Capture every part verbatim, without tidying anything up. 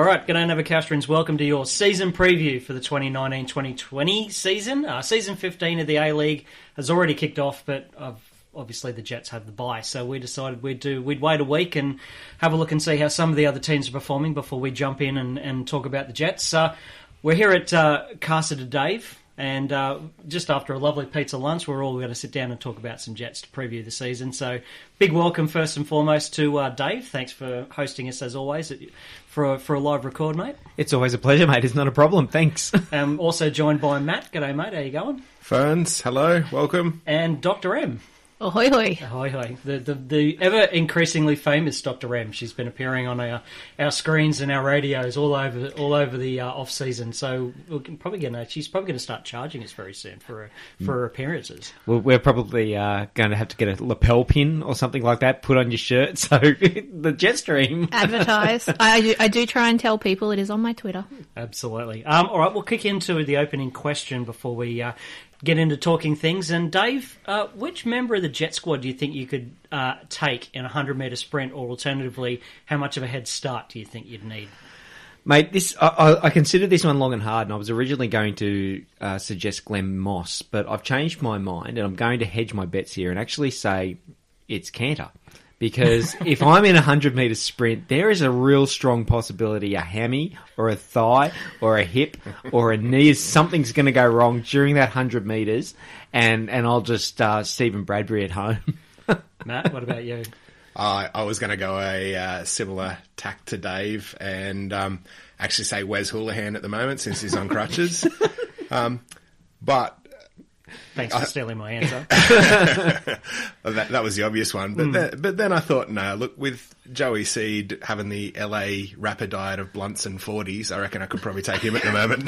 All right, g'day Novocastrians. Welcome to your season preview for the twenty nineteen twenty twenty season. Uh, season fifteen of the A-League has already kicked off, but I've, obviously the Jets have the bye, so we decided we'd do we'd wait a week and have a look and see how some of the other teams are performing before we jump in and, and talk about the Jets. Uh, we're here at uh, Casa de Dave. And uh, just after a lovely pizza lunch, we're all going to sit down and talk about some Jets to preview the season. So big welcome first and foremost to uh, Dave. Thanks for hosting us as always for a, for a live record, mate. It's always a pleasure, mate. It's not a problem. Thanks. Um, also joined by Matt. G'day, mate. How you going? Ferns, hello. Welcome. And Doctor M. Ahoy hoy. Ahoy hoy. The, the, the ever increasingly famous Doctor M. She's been appearing on our, our screens and our radios all over all over the uh, off season. So we're probably gonna she's probably going to start charging us very soon for her, for her appearances. Well, we're probably uh, going to have to get a lapel pin or something like that put on your shirt. So the Jetstream. Advertise. I, do, I do try and tell people it is on my Twitter. Absolutely. Um, all right, we'll kick into the opening question before we uh, get into talking things. And Dave, uh, which member of the Jet squad do you think you could uh, take in a hundred metre sprint, or alternatively, how much of a head start do you think you'd need? Mate, this I, I, I considered this one long and hard, and I was originally going to uh, suggest Glenn Moss, but I've changed my mind, and I'm going to hedge my bets here and actually say it's Cantor. Because if I'm in a hundred metre sprint, there is a real strong possibility a hammy or a thigh or a hip or a knee, something's going to go wrong during that hundred metres, and, and I'll just uh, Stephen Bradbury at home. Matt, what about you? I, I was going to go a uh, similar tack to Dave and um, actually say Wes Houlihan at the moment since he's on crutches. um, but... Thanks for I, stealing my answer. that, that was the obvious one. But, mm. then, but then I thought, no, look, with Joey Seed having the L A rapper diet of blunts and forties, I reckon I could probably take him at the moment.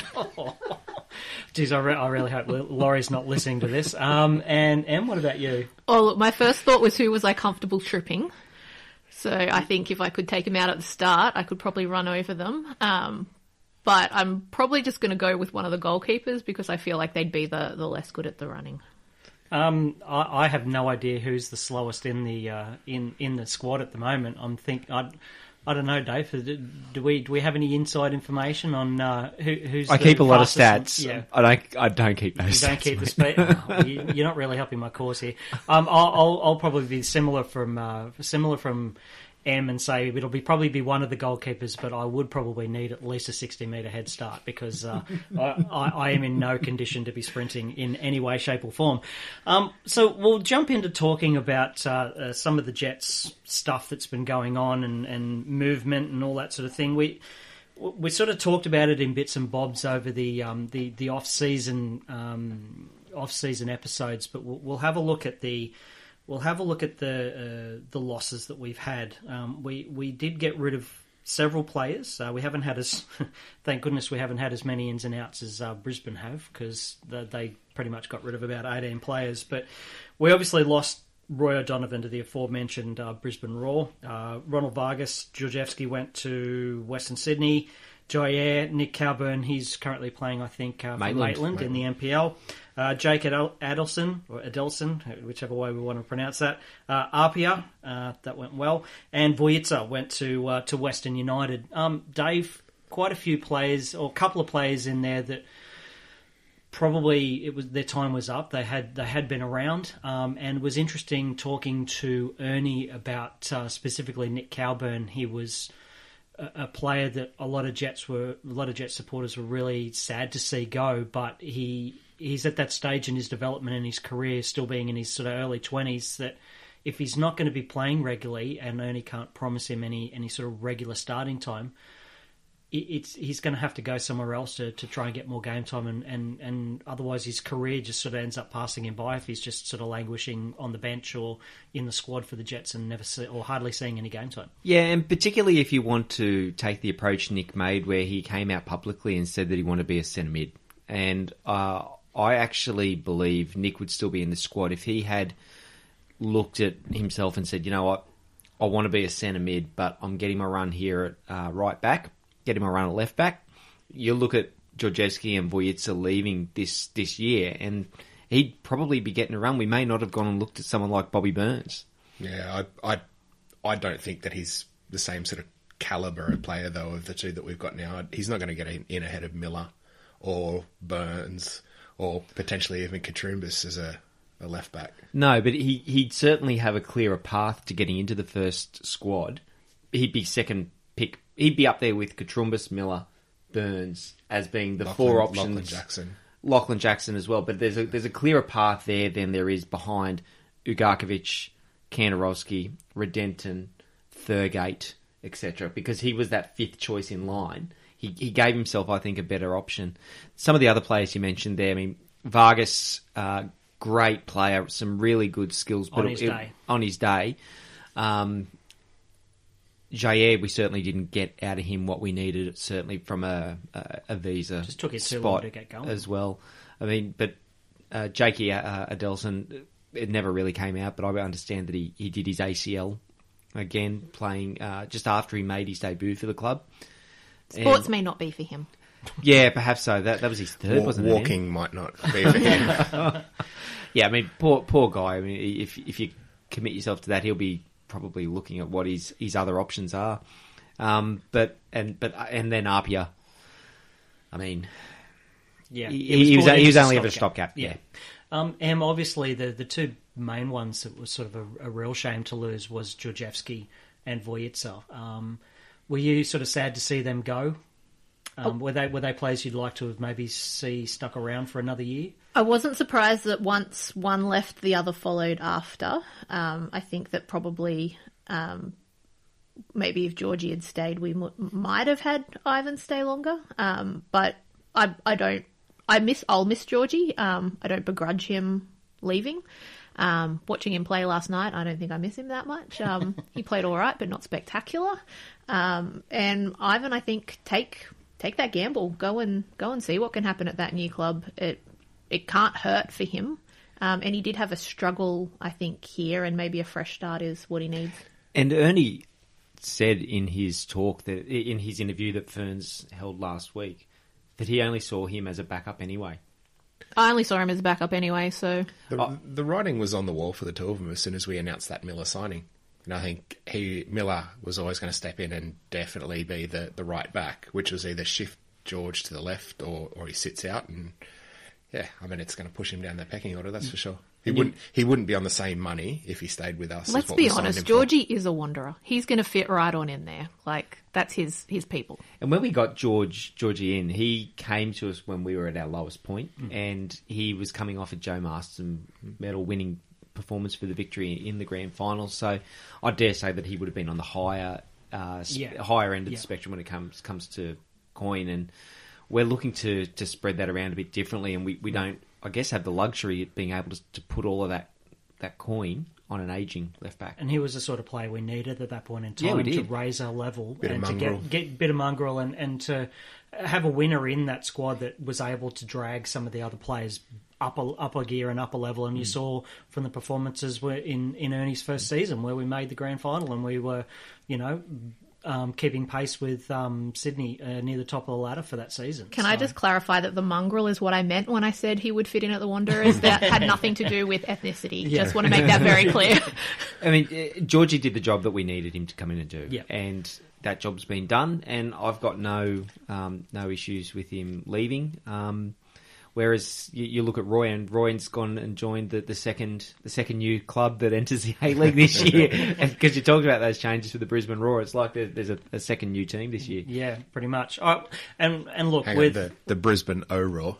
Geez, I, re- I really hope Laurie's not listening to this. Um, and Em, what about you? Oh, look, my first thought was who was I comfortable tripping. So I think if I could take him out at the start, I could probably run over them. Um, but I'm probably just going to go with one of the goalkeepers because I feel like they'd be the, the less good at the running. Um, I, I have no idea who's the slowest in the uh, in in the squad at the moment. I'm think I, I don't know, Dave. Do we do we have any inside information on uh, who, who's? I the keep a lot of fastest stats. One? Yeah. I don't. I don't keep those. You don't stats, keep the mate. speed. Oh, you, you're not really helping my cause here. Um, I'll, I'll I'll probably be similar from uh, similar from. M and say it'll be probably be one of the goalkeepers, but I would probably need at least a sixty metre head start because uh, I, I, I am in no condition to be sprinting in any way, shape or form. Um, so we'll jump into talking about uh, uh, some of the Jets stuff that's been going on and, and movement and all that sort of thing. We we sort of talked about it in bits and bobs over the um, the, the off season um, off season episodes, but we'll, we'll have a look at the. We'll have a look at the uh, the losses that we've had. Um, we we did get rid of several players. Uh, we haven't had as, thank goodness, we haven't had as many ins and outs as uh, Brisbane have because the, they pretty much got rid of about eighteen players. But we obviously lost Roy O'Donovan to the aforementioned uh, Brisbane Roar. Uh, Ronald Vargas, Georgievski went to Western Sydney. Jair, Nick Cowburn, he's currently playing, I think, uh, for Maitland, Maitland, Maitland in the N P L. Uh, Jake Adel- Adelson, or Adelson, whichever way we want to pronounce that. Uh, Apia, uh, that went well. And Vojica went to uh, to Western United. Um, Dave, quite a few players, or a couple of players in there that probably it was their time was up. They had they had been around, um, and it was interesting talking to Ernie about uh, specifically Nick Cowburn. He was a player that a lot of Jets were, a lot of Jets supporters were really sad to see go, but he he's at that stage in his development and his career, still being in his sort of early twenties, that if he's not going to be playing regularly, and Ernie can't promise him any any sort of regular starting time, it's he's going to have to go somewhere else to, to try and get more game time, and, and, and otherwise his career just sort of ends up passing him by if he's just sort of languishing on the bench or in the squad for the Jets and never see, or hardly seeing any game time. Yeah, and particularly if you want to take the approach Nick made where he came out publicly and said that he wanted to be a centre mid. And uh, I actually believe Nick would still be in the squad if he had looked at himself and said, you know what, I want to be a centre mid, but I'm getting my run here at uh, right back. Get him a run at left back. You look at Georgievski and Vojica leaving this, this year, and he'd probably be getting a run. We may not have gone and looked at someone like Bobby Burns. Yeah, I I, I don't think that he's the same sort of calibre of player, though, of the two that we've got now. He's not going to get in ahead of Miller or Burns or potentially even Katrumbis as a, a left back. No, but he, he'd certainly have a clearer path to getting into the first squad. He'd be second pick. He'd be up there with Katrumbis, Miller, Burns as being the Lachlan, four options. Lachlan Jackson. Lachlan Jackson as well, but there's a there's a clearer path there than there is behind Ugarkovic, Kandarovski, Redenton, Thurgate, et cetera. Because he was that fifth choice in line. He he gave himself, I think, a better option. Some of the other players you mentioned there, I mean, Vargas, uh, great player, some really good skills, but on his it, day. On his day, um, Jair, we certainly didn't get out of him what we needed, certainly from a, a, a visa Just took it too spot long to get going. as well. I mean, but uh, Jakey uh, Adelson, it never really came out, but I understand that he, he did his A C L again, playing uh, just after he made his debut for the club. Sports And- may not be for him. Yeah, perhaps so. That that was his third, Wa- wasn't it? walking might not be for him. Yeah, I mean, poor poor guy. I mean, if if you commit yourself to that, he'll be probably looking at what his, his other options are. Um, but and but and then Apia. I mean, Yeah, he, it he was brought in he was as a only ever a stopgap. stopgap. Yeah. Um, and obviously the, the two main ones that was sort of a, a real shame to lose was Georgievski and Vojica. Um, were you sort of sad to see them go? Um, Oh. Were they were they players you'd like to have maybe see stuck around for another year? I wasn't surprised that once one left, the other followed after. Um, I think that probably um, maybe if Georgie had stayed, we m- might have had Ivan stay longer. Um, but I, I don't. I miss. I'll miss Georgie. Um, I don't begrudge him leaving. Um, watching him play last night, I don't think I miss him that much. Um, he played all right, but not spectacular. Um, and Ivan, I think take take that gamble. Go and go and see what can happen at that new club. It it can't hurt for him. Um, and he did have a struggle, I think, here, and maybe a fresh start is what he needs. And Ernie said in his talk that in his interview that Ferns held last week that he only saw him as a backup anyway. I only saw him as a backup anyway, so The, the writing was on the wall for the two of them as soon as we announced that Miller signing. And I think he Miller was always going to step in and definitely be the, the right back, which was either shift George to the left or, or he sits out. And yeah, I mean, it's going to push him down the pecking order, that's for sure. He wouldn't he wouldn't be on the same money if he stayed with us. let's as what be we signed honest, him for. Georgie is a wanderer. He's going to fit right on in there. Like, that's his, his people. And when we got George Georgie in, he came to us when we were at our lowest point, and he was coming off a Joe Marston medal winning performance for the victory in the grand final. So I dare say that he would have been on the higher uh, sp- Yeah. higher end of Yeah. the spectrum when it comes comes to coin, and we're looking to, to spread that around a bit differently, and we, we don't, I guess, have the luxury of being able to, to put all of that that coin on an ageing left back. And he was the sort of player we needed at that point in Yeah, time we to did. raise our level Bit of and to mongrel. get, get a bit of mongrel and, and to have a winner in that squad that was able to drag some of the other players up a, up a gear and up a level. And you saw from the performances were in, in Ernie's first season where we made the grand final and we were, you know, um, keeping pace with um, Sydney uh, near the top of the ladder for that season. Can I So- just clarify that the mongrel is what I meant when I said he would fit in at the Wanderers? That had nothing to do with ethnicity. Just want to make that very clear. I mean, uh, Georgie did the job that we needed him to come in and do, Yeah. and that job's been done. And I've got no um, no issues with him leaving. Um, whereas you, you look at Roy, and Royan's gone and joined the, the second the second new club that enters the A League this year. And because you talked about those changes with the Brisbane Roar, it's like there, there's a, a second new team this year. Yeah, pretty much. Oh, and and look, Hang with on, the, the Brisbane O-Raw.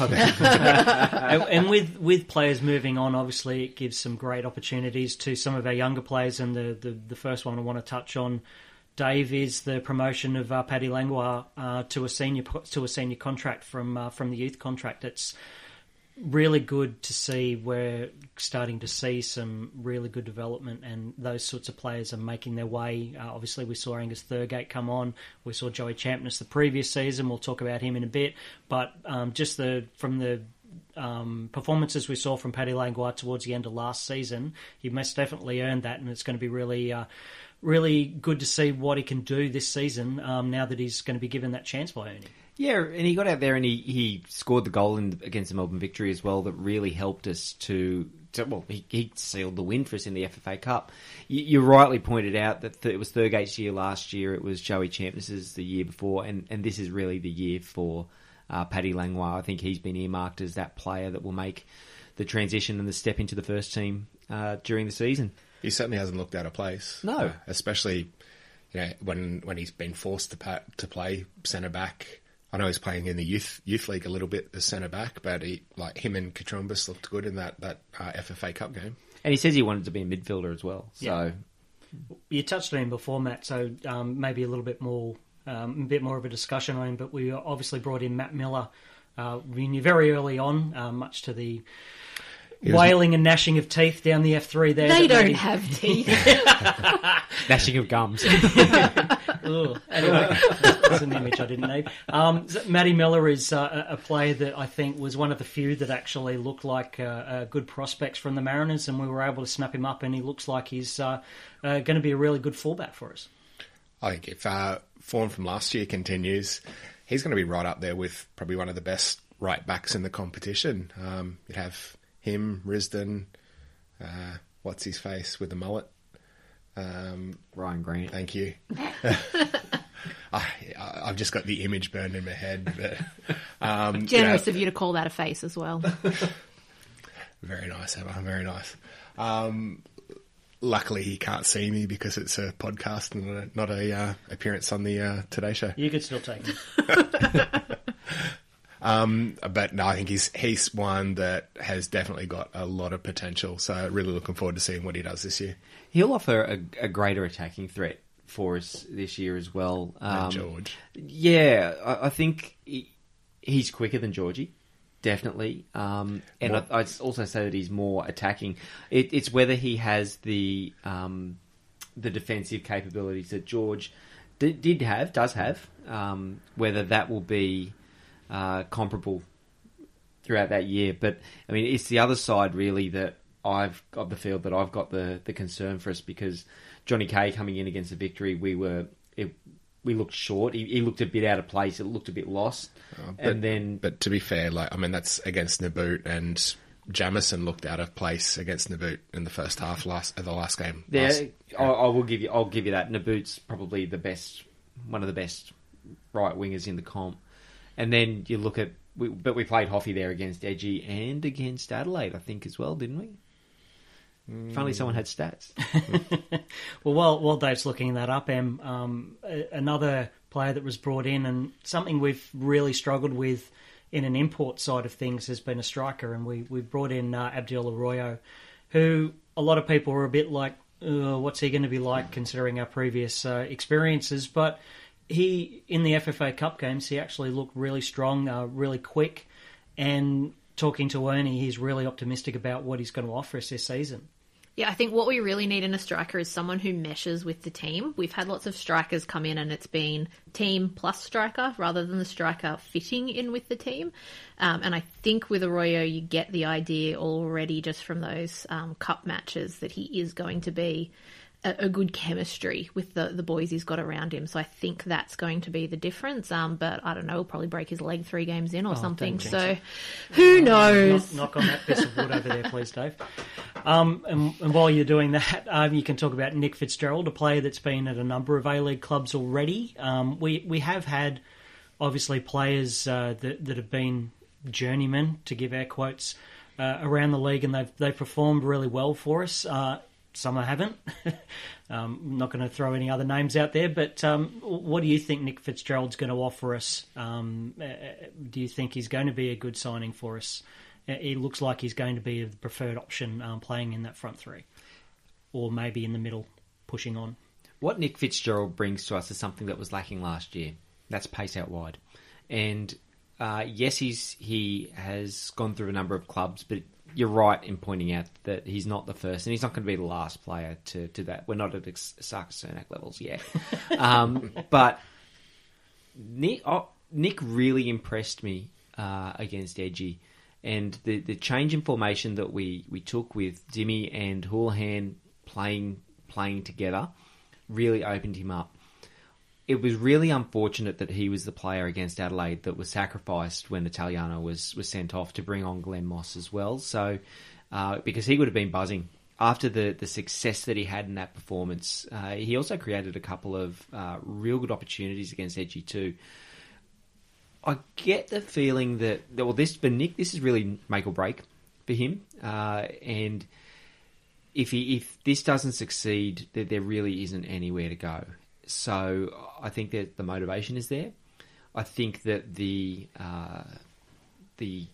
and, and with with players moving on, obviously it gives some great opportunities to some of our younger players. And the, the, the first one I want to touch on, Dave, is the promotion of uh, Paddy Langlois uh, to a senior to a senior contract from uh, from the youth contract. It's really good to see. We're starting to see some really good development, and those sorts of players are making their way. Uh, obviously, we saw Angus Thurgate come on. We saw Joey Champness the previous season. We'll talk about him in a bit. But um, just the from the um, performances we saw from Paddy Langlois towards the end of last season, he most definitely earned that, and it's going to be really, uh, really good to see what he can do this season um, now that he's going to be given that chance by Ernie. Yeah, and he got out there and he, he scored the goal in, against the Melbourne Victory as well that really helped us to well, he, he sealed the win for us in the F F A Cup. You, you rightly pointed out that th- it was Thurgate's year last year, it was Joey Champness's the year before, and, and this is really the year for uh, Paddy Langlois. I think he's been earmarked as that player that will make the transition and the step into the first team uh, during the season. He certainly hasn't looked out of place. No. Uh, especially you know, when when he's been forced to pa- to play centre back. I know he's playing in the youth youth league a little bit as centre back, but he, like him and Katrumbis looked good in that that uh, F F A Cup game. And he says he wanted to be a midfielder as well. So Yeah. You touched on him before, Matt, so um, maybe a little bit more um, a bit more of a discussion on him, but we obviously brought in Matt Miller. Uh, we knew very early on, uh, much to the was- wailing and gnashing of teeth down the F three there. They that don't maybe- have teeth. gnashing of gums. Ugh. Anyway, that's an image I didn't need. Um, so Matty Miller is uh, a a player that I think was one of the few that actually looked like uh, uh, good prospects from the Mariners, and we were able to snap him up, and he looks like he's uh, uh, going to be a really good fullback for us. I think if uh, form from last year continues, he's going to be right up there with probably one of the best right backs in the competition. Um, you'd have him, Risdon, uh, what's his face with the mullet? Um, Ryan Grant. thank you. I, I've just got the image burned in my head. But, um, Generous yeah, of you to call that a face as well. very nice, Emma. Very nice. Um, luckily, he can't see me because it's a podcast and a, not a uh, appearance on the uh, Today Show. You could still take him. Um, but no, I think he's he's one that has definitely got a lot of potential. So really looking forward to seeing what he does this year. He'll offer a, a greater attacking threat for us this year as well. And Um, George. Yeah, I, I think he, he's quicker than Georgie, definitely. Um, and I, What- I'd also say that he's more attacking. It, it's whether he has the um, the defensive capabilities that George did, did have, does have. Um, whether that will be uh, comparable throughout that year, but I mean, it's the other side really that I've got the field that I've got the, the concern for us, because Johnny Kay coming in against the Victory, we were it, we looked short. He, he looked a bit out of place. It looked a bit lost, But, and then but to be fair, like I mean, that's against Naboot, and Jamison looked out of place against Naboot in the first half last of the last game. there, Last- I, I will give you I'll give you that. Naboot's probably the best, one of the best right wingers in the comp, and then you look at. We, but we played Hoffy there against Edgy and against Adelaide, I think, as well, didn't we? If only someone had stats. Well, while, while Dave's looking that up, Em, um, a- another player that was brought in, and something we've really struggled with in an import side of things has been a striker, and we, we brought in uh, Abdiel Arroyo, who a lot of people were a bit like, uh, what's he going to be like considering our previous uh, experiences, but he, in the F F A Cup games, he actually looked really strong, uh, really quick, and talking to Ernie, he's really optimistic about what he's going to offer us this season. Yeah, I think what we really need in a striker is someone who meshes with the team. We've had lots of strikers come in and it's been team plus striker rather than the striker fitting in with the team. Um, and I think with Arroyo, you get the idea already just from those um, cup matches that he is going to be a, a good chemistry with the, the boys he's got around him. So I think that's going to be the difference. Um, but I don't know, he'll probably break his leg three games in or Oh, something. don't jinx So it. who knows? Knock, knock on that piece of wood over there, please, Dave. Um, and, and while you're doing that, um, you can talk about Nick Fitzgerald, a player that's been at a number of A-League clubs already. Um, we, we have had, obviously, players uh, that, that have been journeymen, to give air quotes, uh, around the league, and they've, they've performed really well for us. Uh, some haven't. um, I'm not going to throw any other names out there, but um, what do you think Nick Fitzgerald's going to offer us? Um, uh, do you think he's going to be a good signing for us? It looks like he's going to be the preferred option um, playing in that front three, or maybe in the middle, pushing on. What Nick Fitzgerald brings to us is something that was lacking last year. That's pace out wide. And uh, yes, he's he has gone through a number of clubs, but you're right in pointing out that he's not the first, and he's not going to be the last player to do that. We're not at Sarkis Cernak levels yet. um, but Nick, oh, Nick really impressed me uh, against Edgy. And the, the change in formation that we, we took with Dimmy and Houlihan playing playing together really opened him up. It was really unfortunate that he was the player against Adelaide that was sacrificed when Italiano was, was sent off to bring on Glenn Moss as well. So uh, because he would have been buzzing. After the, the success that he had in that performance, uh, he also created a couple of uh, real good opportunities against Edgy too. I get the feeling that, well, this for Nick, this is really make or break for him. Uh, and if he if this doesn't succeed, that there really isn't anywhere to go. So I think that the motivation is there. I think that the uh, the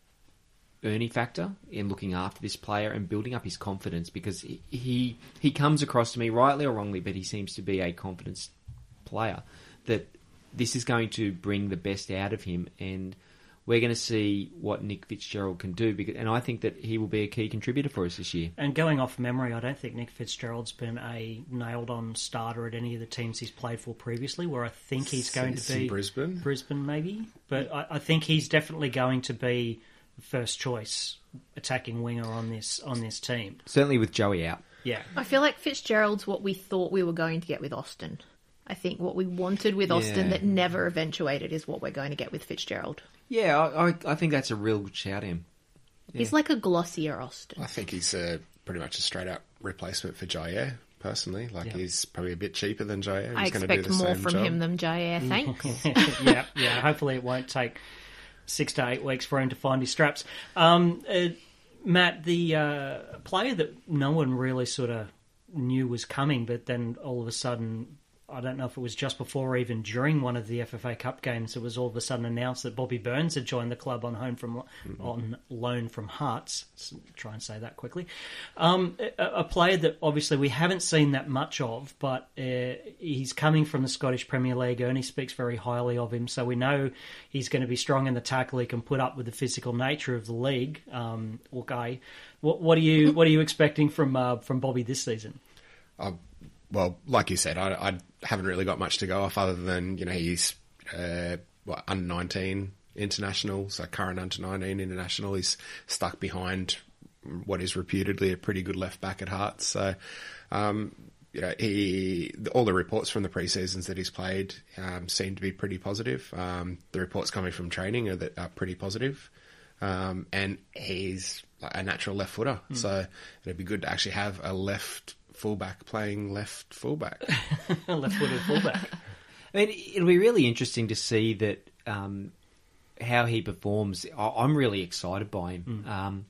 Ernie factor in looking after this player and building up his confidence, because he, he he comes across to me, rightly or wrongly, but he seems to be a confidence player, that this is going to bring the best out of him, and we're going to see what Nick Fitzgerald can do, because, and I think that he will be a key contributor for us this year. And going off memory, I don't think Nick Fitzgerald's been a nailed-on starter at any of the teams he's played for previously, where I think he's going Since to be... Brisbane? Brisbane, maybe. But I, I think he's definitely going to be first choice attacking winger on this on this team. Certainly with Joey out. Yeah. I feel like Fitzgerald's what we thought we were going to get with Austin. I think what we wanted with Austin Yeah. that never eventuated is what we're going to get with Fitzgerald. Yeah, I, I, I think that's a real good shout, him. He's like a glossier Austin. I think he's uh, pretty much a straight-up replacement for Jair, personally. Like, Yeah. he's probably a bit cheaper than Jair. He's I gonna do expect the more same from job. him than Jair, thanks. yeah, yeah. Hopefully it won't take six to eight weeks for him to find his straps. Um, uh, Matt, the uh, player that no one really sort of knew was coming, but then all of a sudden, I don't know if it was just before or even during one of the F F A Cup games, it was all of a sudden announced that Bobby Burns had joined the club on home from mm-hmm. on loan from Hearts. Let's try and say that quickly. Um, a, a player that obviously we haven't seen that much of, but uh, he's coming from the Scottish Premier League. Ernie speaks very highly of him, so we know he's going to be strong in the tackle. He can put up with the physical nature of the league. Um, okay, what, what are you what are you expecting from uh, from Bobby this season? Um, Well, like you said, I, I haven't really got much to go off other than, you know, he's uh, what, under nineteen international, so current under nineteen international. He's stuck behind what is reputedly a pretty good left back at Hearts. So, um, you know, he all the reports from the pre-seasons that he's played um, seem to be pretty positive. Um, the reports coming from training are, that are pretty positive. Um, and he's a natural left footer, mm. so it'd be good to actually have a left fullback playing left fullback. Left-footed fullback. I mean, it'll be really interesting to see that um, how he performs. I- I'm really excited by him. Mm. Um,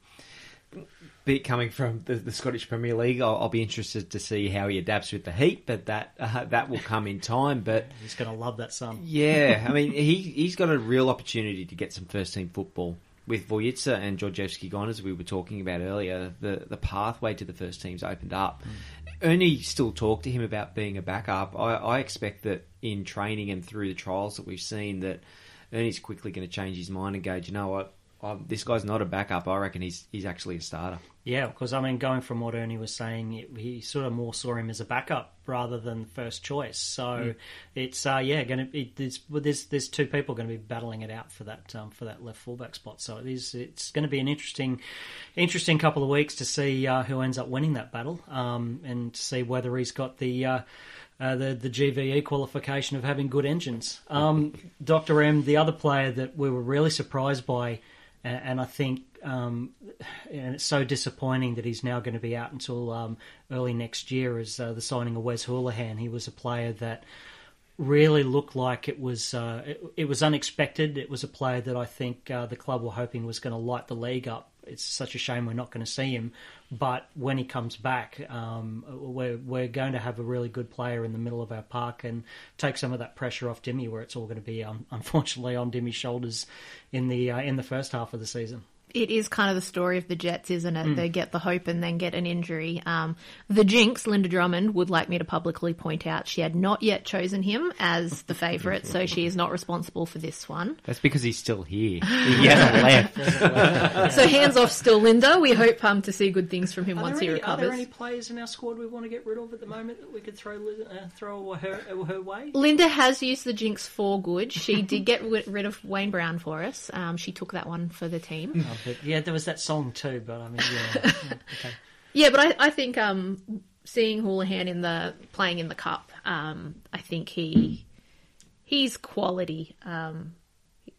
be it coming from the, the Scottish Premier League, I'll, I'll be interested to see how he adapts with the heat, but that uh, that will come in time. But he's going to love that sun. Yeah, I mean, he he's got a real opportunity to get some first team football. With Vojica and Georgievski gone, as we were talking about earlier, the, the pathway to the first team's opened up. Mm. Ernie still talked to him about being a backup. I, I expect that in training and through the trials that we've seen, that Ernie's quickly going to change his mind and go, do you know what, I, this guy's not a backup. I reckon he's he's actually a starter. Yeah, because, I mean, going from what Ernie was saying, he sort of more saw him as a backup rather than first choice. So mm. it's, uh, yeah, going to be, there's, there's there's two people going to be battling it out for that um, for that left fullback spot. So it is, it's going to be an interesting interesting couple of weeks to see uh, who ends up winning that battle um, and to see whether he's got the... Uh, Uh, the the G V E qualification of having good engines. Um, Doctor M, the other player that we were really surprised by, and, and I think um, and it's so disappointing that he's now going to be out until um, early next year, is uh, the signing of Wes Houlihan. He was a player that really looked like it was uh, it, it was unexpected. It was a player that I think uh, the club were hoping was going to light the league up. It's such a shame we're not going to see him, but when he comes back, um, we're we're going to have a really good player in the middle of our park and take some of that pressure off Dimmy, where it's all going to be um, unfortunately on Dimmy's shoulders in the uh, in the first half of the season. It is kind of the story of the Jets, isn't it? Mm. They get the hope and then get an injury. Um, the Jinx, Linda Drummond, would like me to publicly point out she had not yet chosen him as the favourite, so she is not responsible for this one. That's because he's still here. He hasn't left. So hands off still, Linda. We hope um, to see good things from him are once any, he recovers. Are there any players in our squad we want to get rid of at the moment that we could throw uh, throw her, her way? Linda has used the Jinx for good. She did get rid of Wayne Brown for us. Um, she took that one for the team. Oh, but, yeah, there was that song too, but I mean, yeah. yeah okay. Yeah, but I, I think um, seeing Houlihan in the playing in the cup, um, I think he he's quality. Um,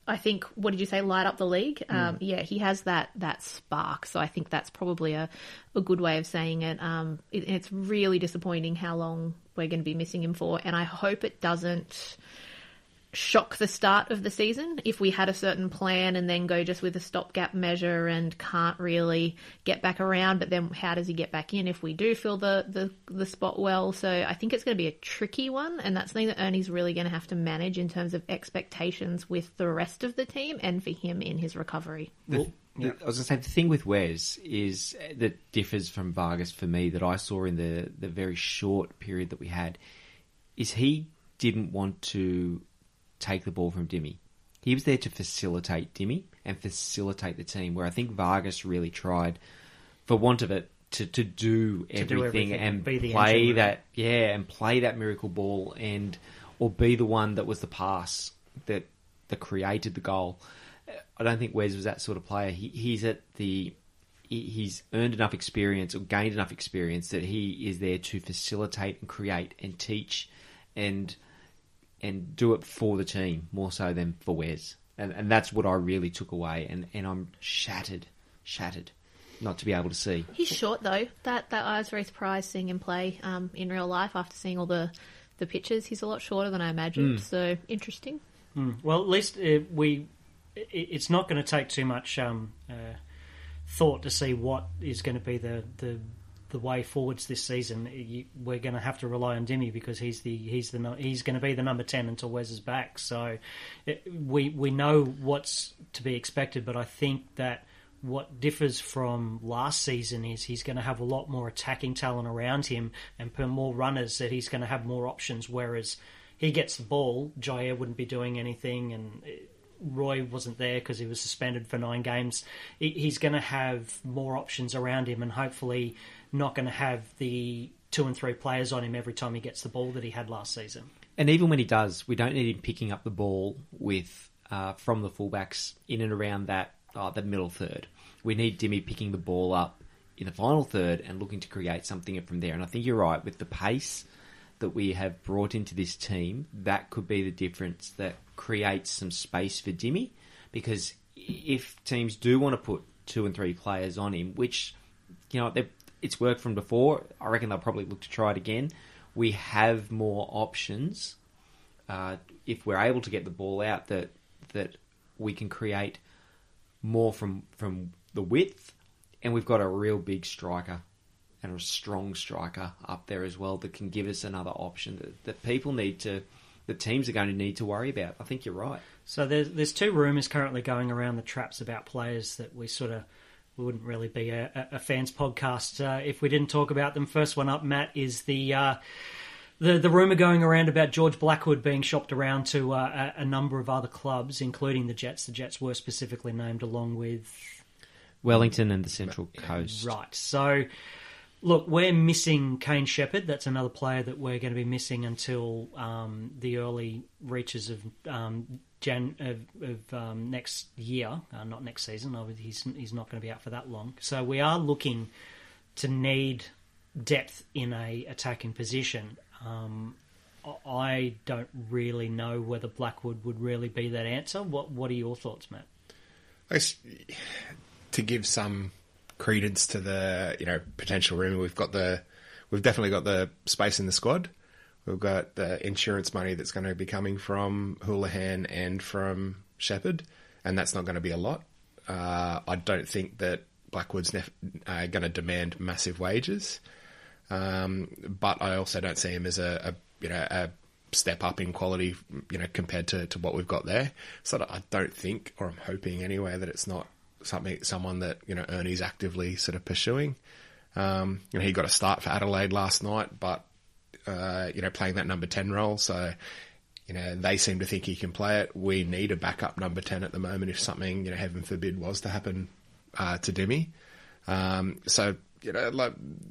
I think, what did you say, light up the league? Um, yeah, he has that that spark. So I think that's probably a, a good way of saying it. Um, it. It's really disappointing how long we're going to be missing him for. And I hope it doesn't shock the start of the season if we had a certain plan and then go just with a stopgap measure and can't really get back around. But then how does he get back in if we do fill the, the, the spot well? So I think it's going to be a tricky one, and that's something that Ernie's really going to have to manage in terms of expectations with the rest of the team and for him in his recovery. The, well, the, I was going to say, the thing with Wes is that differs from Vargas for me that I saw in the, the very short period that we had is he didn't want to take the ball from Dimmy. He was there to facilitate Dimmy and facilitate the team, where I think Vargas really tried, for want of it, to, to do everything, to do everything and play that, yeah, and play that miracle ball and or be the one that was the pass that that created the goal. I don't think Wes was that sort of player. He, he's at the he, he's earned enough experience or gained enough experience that he is there to facilitate and create and teach and and do it for the team more so than for Wes. And and that's what I really took away. And, and I'm shattered, shattered not to be able to see. He's short, though. That that I was very surprised seeing him play um, in real life after seeing all the, the pictures. He's a lot shorter than I imagined, mm. so interesting. Mm. Well, at least uh, we. It, it's not going to take too much um, uh, thought to see what is going to be the... the the way forwards this season. You, we're going to have to rely on Dimmy because he's the he's the he's going to be the number ten until Wes is back. So it, we we know what's to be expected, but I think that what differs from last season is he's going to have a lot more attacking talent around him and per more runners that he's going to have more options. Whereas he gets the ball, Jair wouldn't be doing anything, and Roy wasn't there because he was suspended for nine games. He's going to have more options around him, and hopefully not going to have the two and three players on him every time he gets the ball that he had last season. And even when he does, we don't need him picking up the ball with uh, from the fullbacks in and around that uh, the middle third. We need Dimmy picking the ball up in the final third and looking to create something from there. And I think you're right, with the pace that we have brought into this team, that could be the difference that creates some space for Dimmy. Because if teams do want to put two and three players on him, which, you know, they're it's worked from before, I reckon they'll probably look to try it again. We have more options uh, if we're able to get the ball out that that we can create more from from the width, and we've got a real big striker and a strong striker up there as well that can give us another option that, that people need to, the teams are going to need to worry about. I think you're right. So there's there's two rumours currently going around the traps about players that we sort of. We wouldn't really be a, a fans podcast uh, if we didn't talk about them. First one up, Matt, is the uh, the the rumor going around about George Blackwood being shopped around to uh, a, a number of other clubs, including the Jets. The Jets were specifically named along with Wellington and the Central Coast. Right. So, look, we're missing Kane Shepherd. That's another player that we're going to be missing until um, the early reaches of um, Jan of, of um, next year, uh, not next season. He's he's not going to be out for that long. So we are looking to need depth in a attacking position. Um, I don't really know whether Blackwood would really be that answer. What What are your thoughts, Matt? I guess, to give some credence to the you know potential rumor, we've got the we've definitely got the space in the squad. We've got the insurance money that's going to be coming from Houlihan and from Shepherd, and that's not going to be a lot. Uh, I don't think that Blackwood's nef- uh, going to demand massive wages, um, but I also don't see him as a, a you know a step up in quality, you know, compared to, to what we've got there. So I don't think, or I'm hoping anyway, that it's not something someone that you know Ernie's actively sort of pursuing. Um, you know, he got a start for Adelaide last night, but Uh, you know, playing that number ten role. So, you know, they seem to think he can play it. We need a backup number ten at the moment if something, you know, heaven forbid, was to happen uh, to Dimmy. Um, so, you know, like,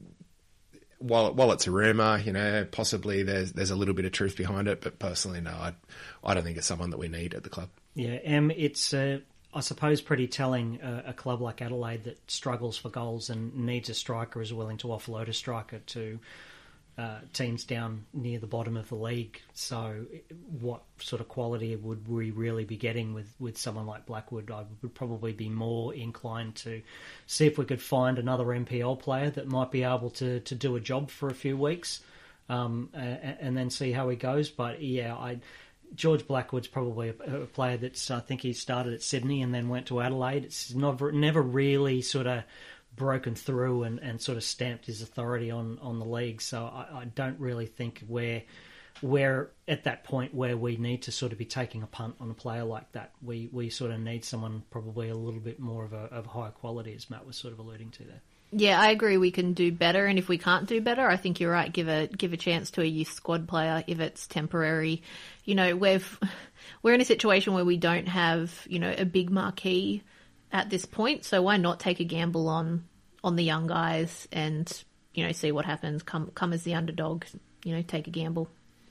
while while it's a rumour, you know, possibly there's there's a little bit of truth behind it, but personally, no, I, I don't think it's someone that we need at the club. Yeah, um, it's, uh, I suppose, pretty telling uh, a club like Adelaide that struggles for goals and needs a striker is willing to offload a striker to uh, teams down near the bottom of the league. So what sort of quality would we really be getting with, with someone like Blackwood? I would probably be more inclined to see if we could find another N P L player that might be able to, to do a job for a few weeks, um, and, and then see how he goes. But yeah, I George Blackwood's probably a, a player that's, I think he started at Sydney and then went to Adelaide. It's never, never really sort of broken through and, and sort of stamped his authority on, on the league. So I, I don't really think we're, we're at that point where we need to sort of be taking a punt on a player like that. We we sort of need someone probably a little bit more of a of higher quality, as Matt was sort of alluding to there. Yeah, I agree. We can do better, and if we can't do better, I think you're right. Give a give a chance to a youth squad player if it's temporary. You know, we've we're in a situation where we don't have, you know, a big marquee at this point, so why not take a gamble on on the young guys and, you know, see what happens. Come come as the underdog. You know, take a gamble.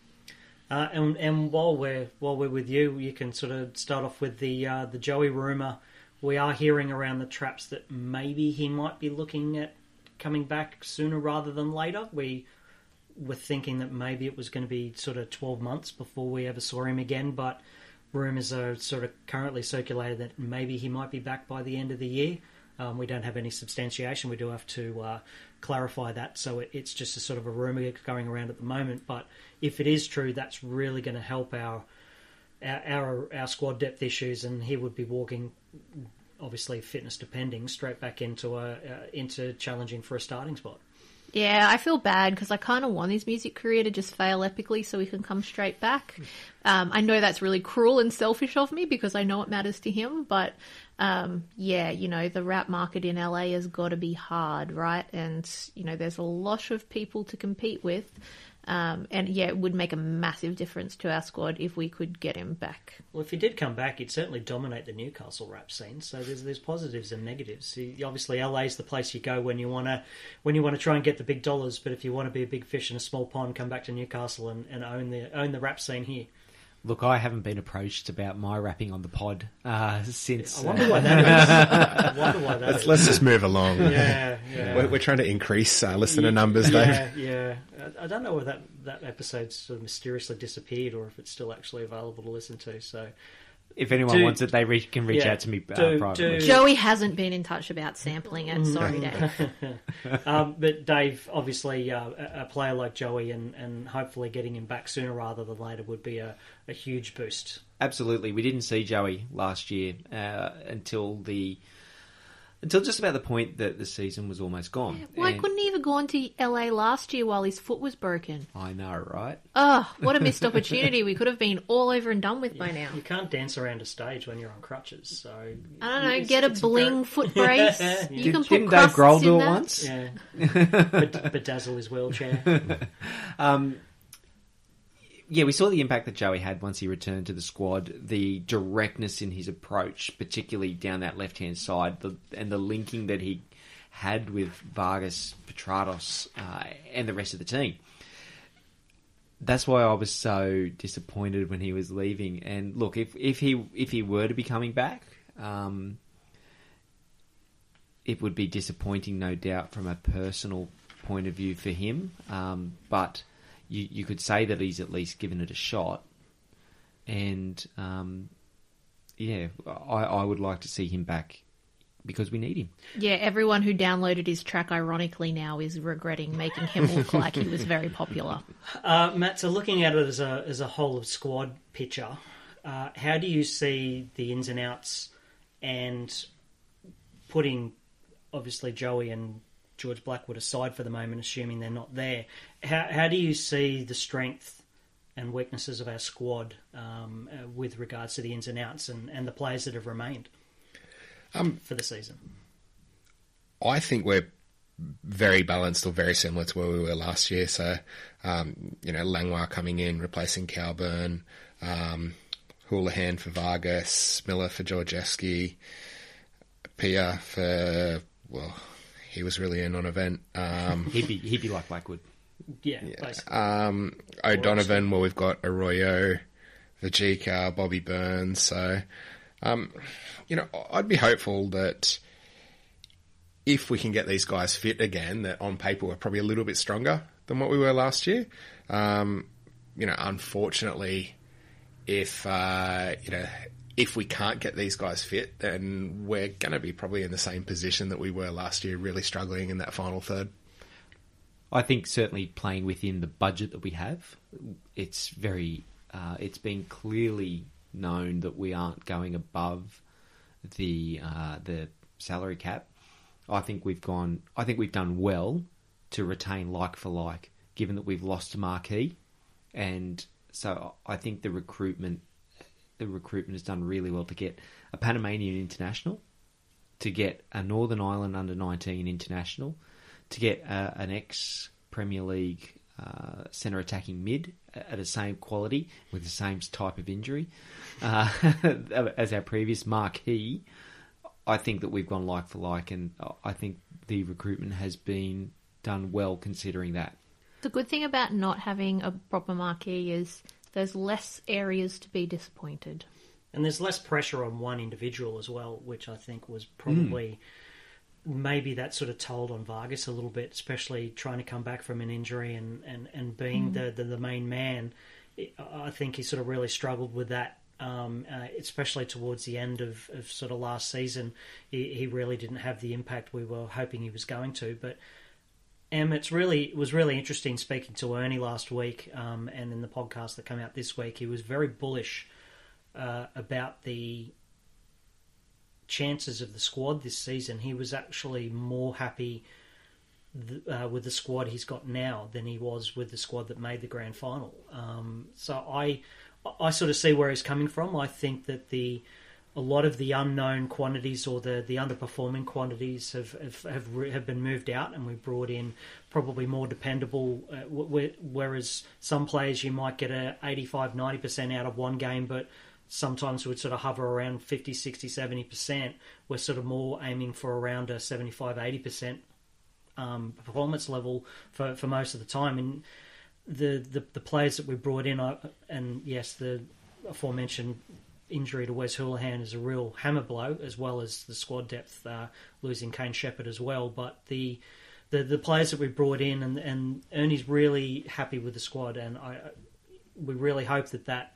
Uh, and and while we're while we're with you, you can sort of start off with the uh, the Joey rumour. We are hearing around the traps that maybe he might be looking at coming back sooner rather than later. We were thinking that maybe it was going to be sort of twelve months before we ever saw him again, but rumours are sort of currently circulated that maybe he might be back by the end of the year. Um, we don't have any substantiation. We do have to uh, clarify that, so it, it's just a sort of a rumour going around at the moment. But if it is true, that's really going to help our our our, our squad depth issues, and he would be walking, obviously fitness depending, straight back into a uh, into challenging for a starting spot. Yeah, I feel bad because I kind of want his music career to just fail epically so he can come straight back. Um, I know that's really cruel and selfish of me because I know it matters to him, but um, yeah, you know, the rap market in L A has got to be hard, right? And, you know, there's a lot of people to compete with. Um, and yeah, it would make a massive difference to our squad if we could get him back. Well, if he did come back, he'd certainly dominate the Newcastle rap scene. So there's there's positives and negatives. He, obviously, L A is the place you go when you want to when you want to try and get the big dollars. But if you want to be a big fish in a small pond, come back to Newcastle and, and own the own the rap scene here. Look, I haven't been approached about my rapping on the pod uh, since... I wonder why that is. I wonder why that let's, is. let's just move along. Yeah, yeah. We're, we're trying to increase uh, listener yeah, numbers, yeah, Dave. Yeah, I don't know whether that, that episode sort of mysteriously disappeared or if it's still actually available to listen to, so... If anyone do, wants it, they re- can reach yeah, out to me uh, do, privately. do, Joey hasn't been in touch about sampling it. Sorry, Dave. um, but Dave, obviously, uh, a, a player like Joey and, and hopefully getting him back sooner rather than later would be a, a huge boost. Absolutely. We didn't see Joey last year uh, until the until just about the point that the season was almost gone. Why And couldn't he have gone to L A last year while his foot was broken? I know, right? Oh, what a missed opportunity. We could have been all over and done with by now. You can't dance around a stage when you're on crutches, so... I don't know, it's- get a it's bling very- foot brace. Yeah. You Did, can put didn't Dave crusts Grohl in do it that. once? Yeah. Bed- bedazzle his wheelchair. Um, yeah, we saw the impact that Joey had once he returned to the squad, the directness in his approach, particularly down that left-hand side, the, and the linking that he had with Vargas, Petratos, uh, and the rest of the team. That's why I was so disappointed when he was leaving. And look, if, if he if he were to be coming back, um, it would be disappointing, no doubt, from a personal point of view for him. Um, but you, you could say that he's at least given it a shot. And, um, yeah, I, I would like to see him back because we need him. Yeah, everyone who downloaded his track ironically now is regretting making him look like he was very popular. Uh, Matt, so looking at it as a as a whole of squad picture, uh, how do you see the ins and outs and putting, obviously, Joey and George Blackwood aside for the moment, assuming they're not there, how, how do you see the strength and weaknesses of our squad um, uh, with regards to the ins and outs and, and the players that have remained Um, for the season? I think we're very balanced or very similar to where we were last year. So, um, you know, Langlois coming in, replacing Calburn, um, Houlihan for Vargas, Miller for Georgievski, Pia for, well, he was really a non-event. Um, He'd be he'd be like Blackwood. Yeah, basically. um, O'Donovan, well, we've got Arroyo, Vajika, Bobby Burns. So, um, you know, I'd be hopeful that if we can get these guys fit again, that on paper we're probably a little bit stronger than what we were last year. Um, you know, unfortunately, if uh, you know if we can't get these guys fit, then we're going to be probably in the same position that we were last year, really struggling in that final third. I think certainly playing within the budget that we have, it's very, uh, it's been clearly known that we aren't going above the uh, the salary cap. I think we've gone. I think we've done well to retain like for like, given that we've lost to Marquee, and so I think the recruitment, the recruitment has done really well to get a Panamanian international, to get a Northern Ireland under nineteen international, to get uh, an ex Premier League uh, centre attacking mid at the same quality with the same type of injury uh, as our previous Marquee. I think that we've gone like for like, and I think the recruitment has been done well considering that. The good thing about not having a proper marquee is there's less areas to be disappointed. And there's less pressure on one individual as well, which I think was probably mm. maybe that sort of told on Vargas a little bit, especially trying to come back from an injury and, and, and being mm. the, the, the main man. I think he sort of really struggled with that. Um, uh, especially towards the end of, of sort of last season, he, he really didn't have the impact we were hoping he was going to. But Em, it's really it was really interesting speaking to Ernie last week, um, and in the podcast that came out this week, he was very bullish uh, about the chances of the squad this season. He was actually more happy th- uh, with the squad he's got now than he was with the squad that made the grand final. Um, so I. I sort of see where he's coming from. I think that the a lot of the unknown quantities or the, the underperforming quantities have have have, have been moved out, and we brought in probably more dependable. Uh, whereas some players you might get a eighty-five, ninety percent out of one game, but sometimes would sort of hover around fifty, sixty, seventy percent. We're sort of more aiming for around a seventy-five, eighty percent um, performance level for, for most of the time. And The, the the players that we brought in, and yes, the aforementioned injury to Wes Houlihan is a real hammer blow, as well as the squad depth, uh, losing Kane Shepherd as well. But the the, the players that we brought in, and, and Ernie's really happy with the squad, and I we really hope that that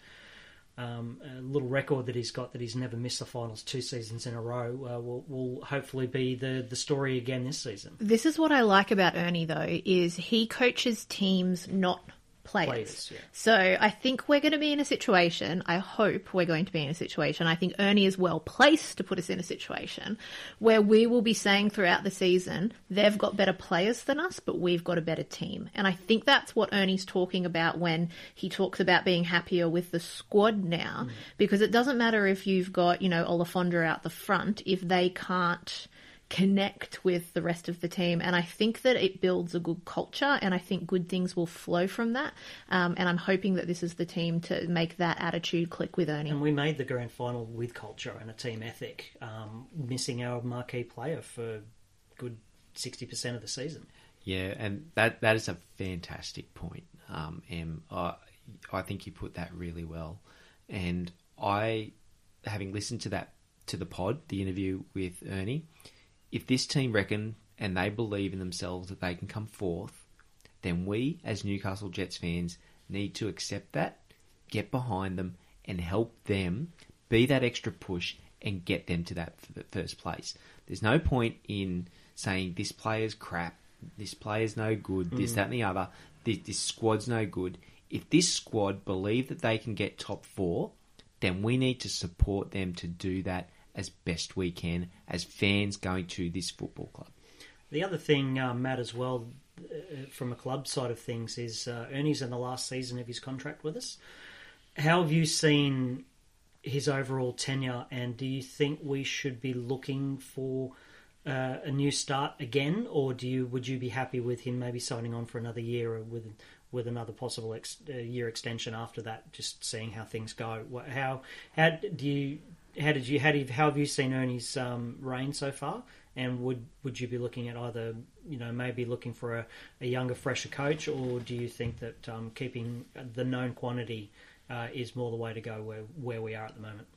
um, little record that he's got, that he's never missed the finals two seasons in a row, uh, will, will hopefully be the, the story again this season. This is what I like about Ernie, though, is he coaches teams, not players. players yeah. So I think we're going to be in a situation, I hope we're going to be in a situation, I think Ernie is well placed to put us in a situation where we will be saying throughout the season, they've got better players than us, but we've got a better team. And I think that's what Ernie's talking about when he talks about being happier with the squad now, mm. because it doesn't matter if you've got, you know, Olafondra out the front, if they can't connect with the rest of the team. And I think that it builds a good culture, and I think good things will flow from that. Um, and I'm hoping that this is the team to make that attitude click with Ernie. And we made the grand final with culture and a team ethic, um, missing our marquee player for good sixty percent of the season. Yeah, and that that is a fantastic point, um, Em. I, I think you put that really well. And I, having listened to that, to the pod, the interview with Ernie, if this team reckon and they believe in themselves that they can come fourth, then we, as Newcastle Jets fans, need to accept that, get behind them, and help them be that extra push and get them to that first place. There's no point in saying this player's crap, this player's no good, this, mm. that, and the other, this, this squad's no good. If this squad believe that they can get top four, then we need to support them to do that as best we can as fans going to this football club. The other thing, uh, Matt, as well, uh, from a club side of things, is uh, Ernie's in the last season of his contract with us. How have you seen his overall tenure, and do you think we should be looking for uh, a new start again, or do you would you be happy with him maybe signing on for another year or with with another possible ex- uh, year extension after that, just seeing how things go? How how do you... How did you how, do you, how have you seen Ernie's um, reign so far? And would would you be looking at either, you know, maybe looking for a, a younger, fresher coach, or do you think that um, keeping the known quantity uh, is more the way to go where where we are at the moment?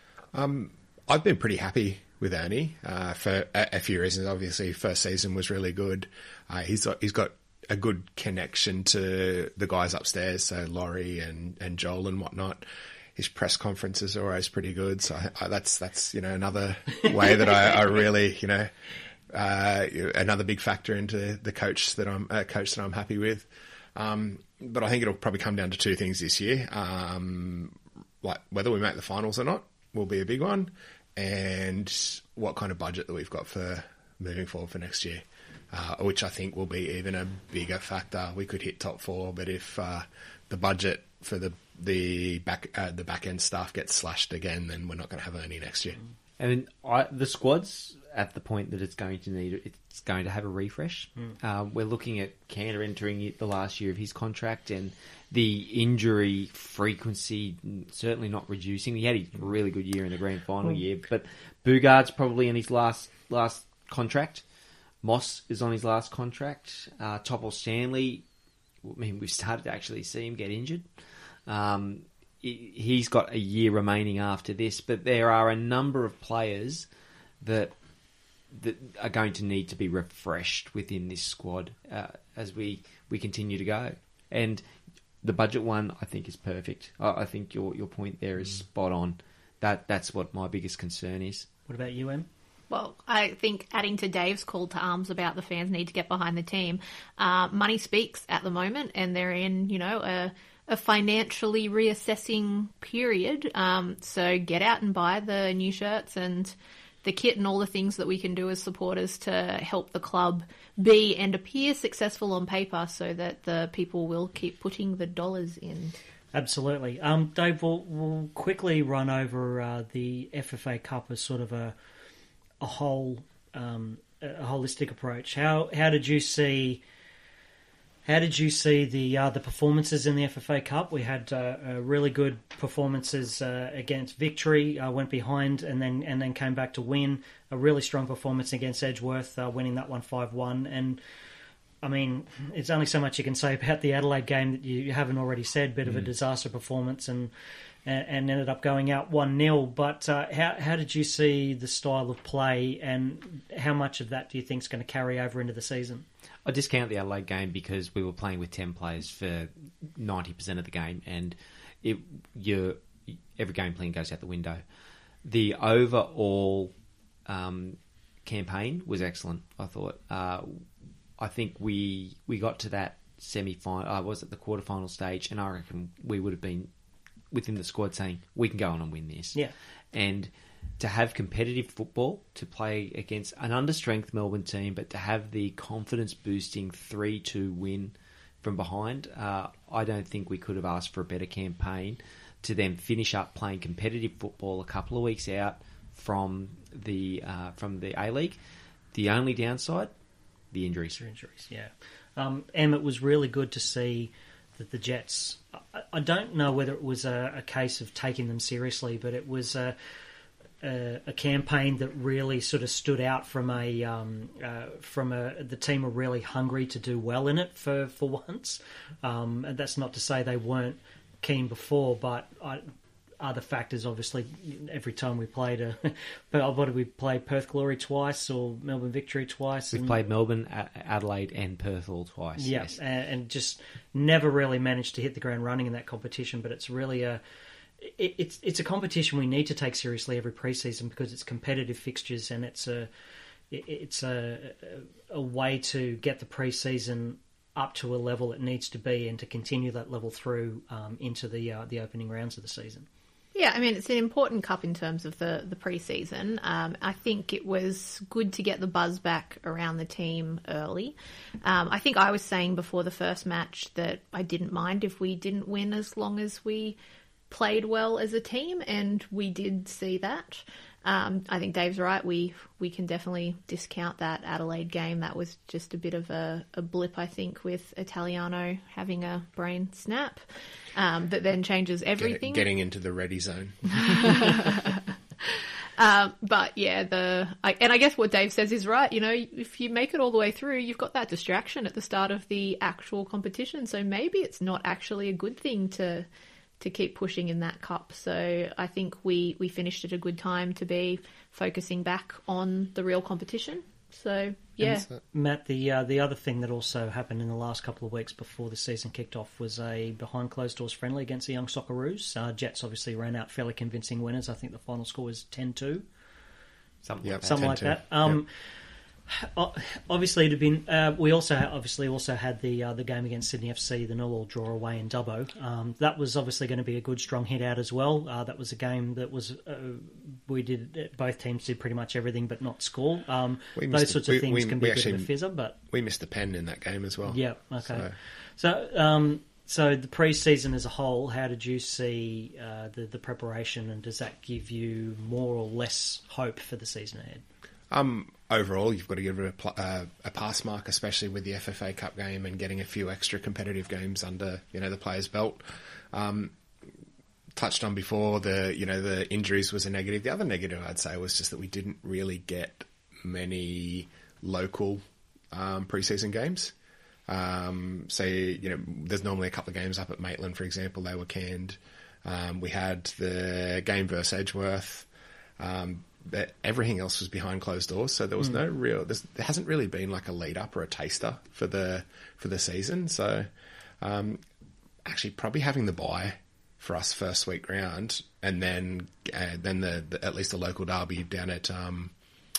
Um, I've been pretty happy with Ernie uh, for a, a few reasons. Obviously, first season was really good. Uh, he's got, he's got a good connection to the guys upstairs, so Laurie and, and Joel and whatnot. His press conferences are always pretty good, so I, I, that's that's you know another way that I, I really you know uh, another big factor into the coach that I'm uh, coach that I'm happy with. Um, but I think it'll probably come down to two things this year, um, like whether we make the finals or not will be a big one, and what kind of budget that we've got for moving forward for next year, uh, which I think will be even a bigger factor. We could hit top four, but if uh, the budget for the the back uh, the back end staff gets slashed again, then we're not going to have any next year. And I, the squad's at the point that it's going to need it's going to have a refresh. Mm. Um, we're looking at Cantor entering the last year of his contract, and the injury frequency certainly not reducing. He had a really good year in the grand final mm. year, but Bugard's probably in his last last contract. Moss is on his last contract. Uh, Topple Stanley, I mean, we've started to actually see him get injured. Um, he's got a year remaining after this, but there are a number of players that that are going to need to be refreshed within this squad uh, as we, we continue to go. And the budget one, I think, is perfect. I, I think your your point there is spot on. That that's what my biggest concern is. What about you, Em? Well, I think adding to Dave's call to arms about the fans need to get behind the team, uh, money speaks at the moment, and they're in, you know, a, a financially reassessing period. Um, so get out and buy the new shirts and the kit and all the things that we can do as supporters to help the club be and appear successful on paper, so that the people will keep putting the dollars in. Absolutely. Um, Dave, we'll, we'll quickly run over uh, the F F A Cup as sort of a a whole um, a holistic approach. How how did you see how did you see the uh, the performances in the F F A Cup? We had uh, uh, really good performances uh, against Victory, uh, went behind and then and then came back to win. A really strong performance against Edgeworth, uh, winning that one five one. And I mean, it's only so much you can say about the Adelaide game that you haven't already said. Bit of a disaster performance, and and ended up going out one nil. But uh, how how did you see the style of play, and how much of that do you think is going to carry over into the season? I discount the Adelaide game because we were playing with ten players for ninety percent of the game, and it your every game plan goes out the window. The overall um, campaign was excellent, I thought. Uh, I think we we got to that semi-final, I uh, was at the quarterfinal stage, and I reckon we would have been within the squad saying, we can go on and win this. Yeah. And to have competitive football, to play against an understrength Melbourne team, but to have the confidence-boosting three two win from behind, uh, I don't think we could have asked for a better campaign to then finish up playing competitive football a couple of weeks out from the uh, from the A-League. The only downside, the injuries. Injuries, yeah. Um, and it was really good to see that the Jets, I, I don't know whether it was a, a case of taking them seriously, but it was a, a, a campaign that really sort of stood out from a um, uh, from a the team were really hungry to do well in it for for once. Um, and that's not to say they weren't keen before, but I, other factors, obviously, every time we played a, but what did we play? Perth Glory twice or Melbourne Victory twice? We've and, played Melbourne, Adelaide, and Perth all twice. Yeah, yes. and, and just never really managed to hit the ground running in that competition. But it's really a, it, it's it's a competition we need to take seriously every preseason because it's competitive fixtures and it's a, it, it's a, a way to get the preseason up to a level it needs to be and to continue that level through um, into the uh, the opening rounds of the season. Yeah, I mean, it's an important cup in terms of the, the pre-season. Um, I think it was good to get the buzz back around the team early. Um, I think I was saying before the first match that I didn't mind if we didn't win as long as we played well as a team, and we did see that. Um, I think Dave's right. We we can definitely discount that Adelaide game. That was just a bit of a, a blip, I think, with Italiano having a brain snap um, that then changes everything. Get, getting into the ready zone. um, but yeah, the I, and I guess what Dave says is right. You know, if you make it all the way through, you've got that distraction at the start of the actual competition. So maybe it's not actually a good thing to. to keep pushing in that cup. So I think we, we finished at a good time to be focusing back on the real competition. So, yeah. And so- Matt, the uh, the other thing that also happened in the last couple of weeks before the season kicked off was a behind closed doors friendly against the Young Socceroos. Uh, Jets obviously ran out fairly convincing winners. I think the final score was ten two. Something Yep. like that. Something like ten two. that. Um, o- Obviously, it had been. Uh, we also ha- obviously also had the uh, the game against Sydney F C, the nil all draw away in Dubbo. Um, that was obviously going to be a good strong hit out as well. Uh, that was a game that was uh, we did both teams did pretty much everything but not score. Um, We those missed sorts the- of we- things we- can we be a bit of a actually- fizzer, but We missed the pen in that game as well. yeah, okay. So- So, um, so the pre-season as a whole, how did you see uh, the the preparation, and does that give you more or less hope for the season ahead? Um, overall, you've got to give it a, pl- uh, a pass mark, especially with the F F A Cup game and getting a few extra competitive games under you know the players' belt. Um, touched on before, the you know the injuries was a negative. The other negative I'd say was just that we didn't really get many local um, preseason games. Um, so you know, there's normally a couple of games up at Maitland, for example. They were canned. Um, we had the game versus Edgeworth. Um, but everything else was behind closed doors, so there was no real. There hasn't really been like a lead up or a taster for the for the season. So, um, actually, probably having the bye for us first week round, and then uh, then the, the at least a local derby down at um,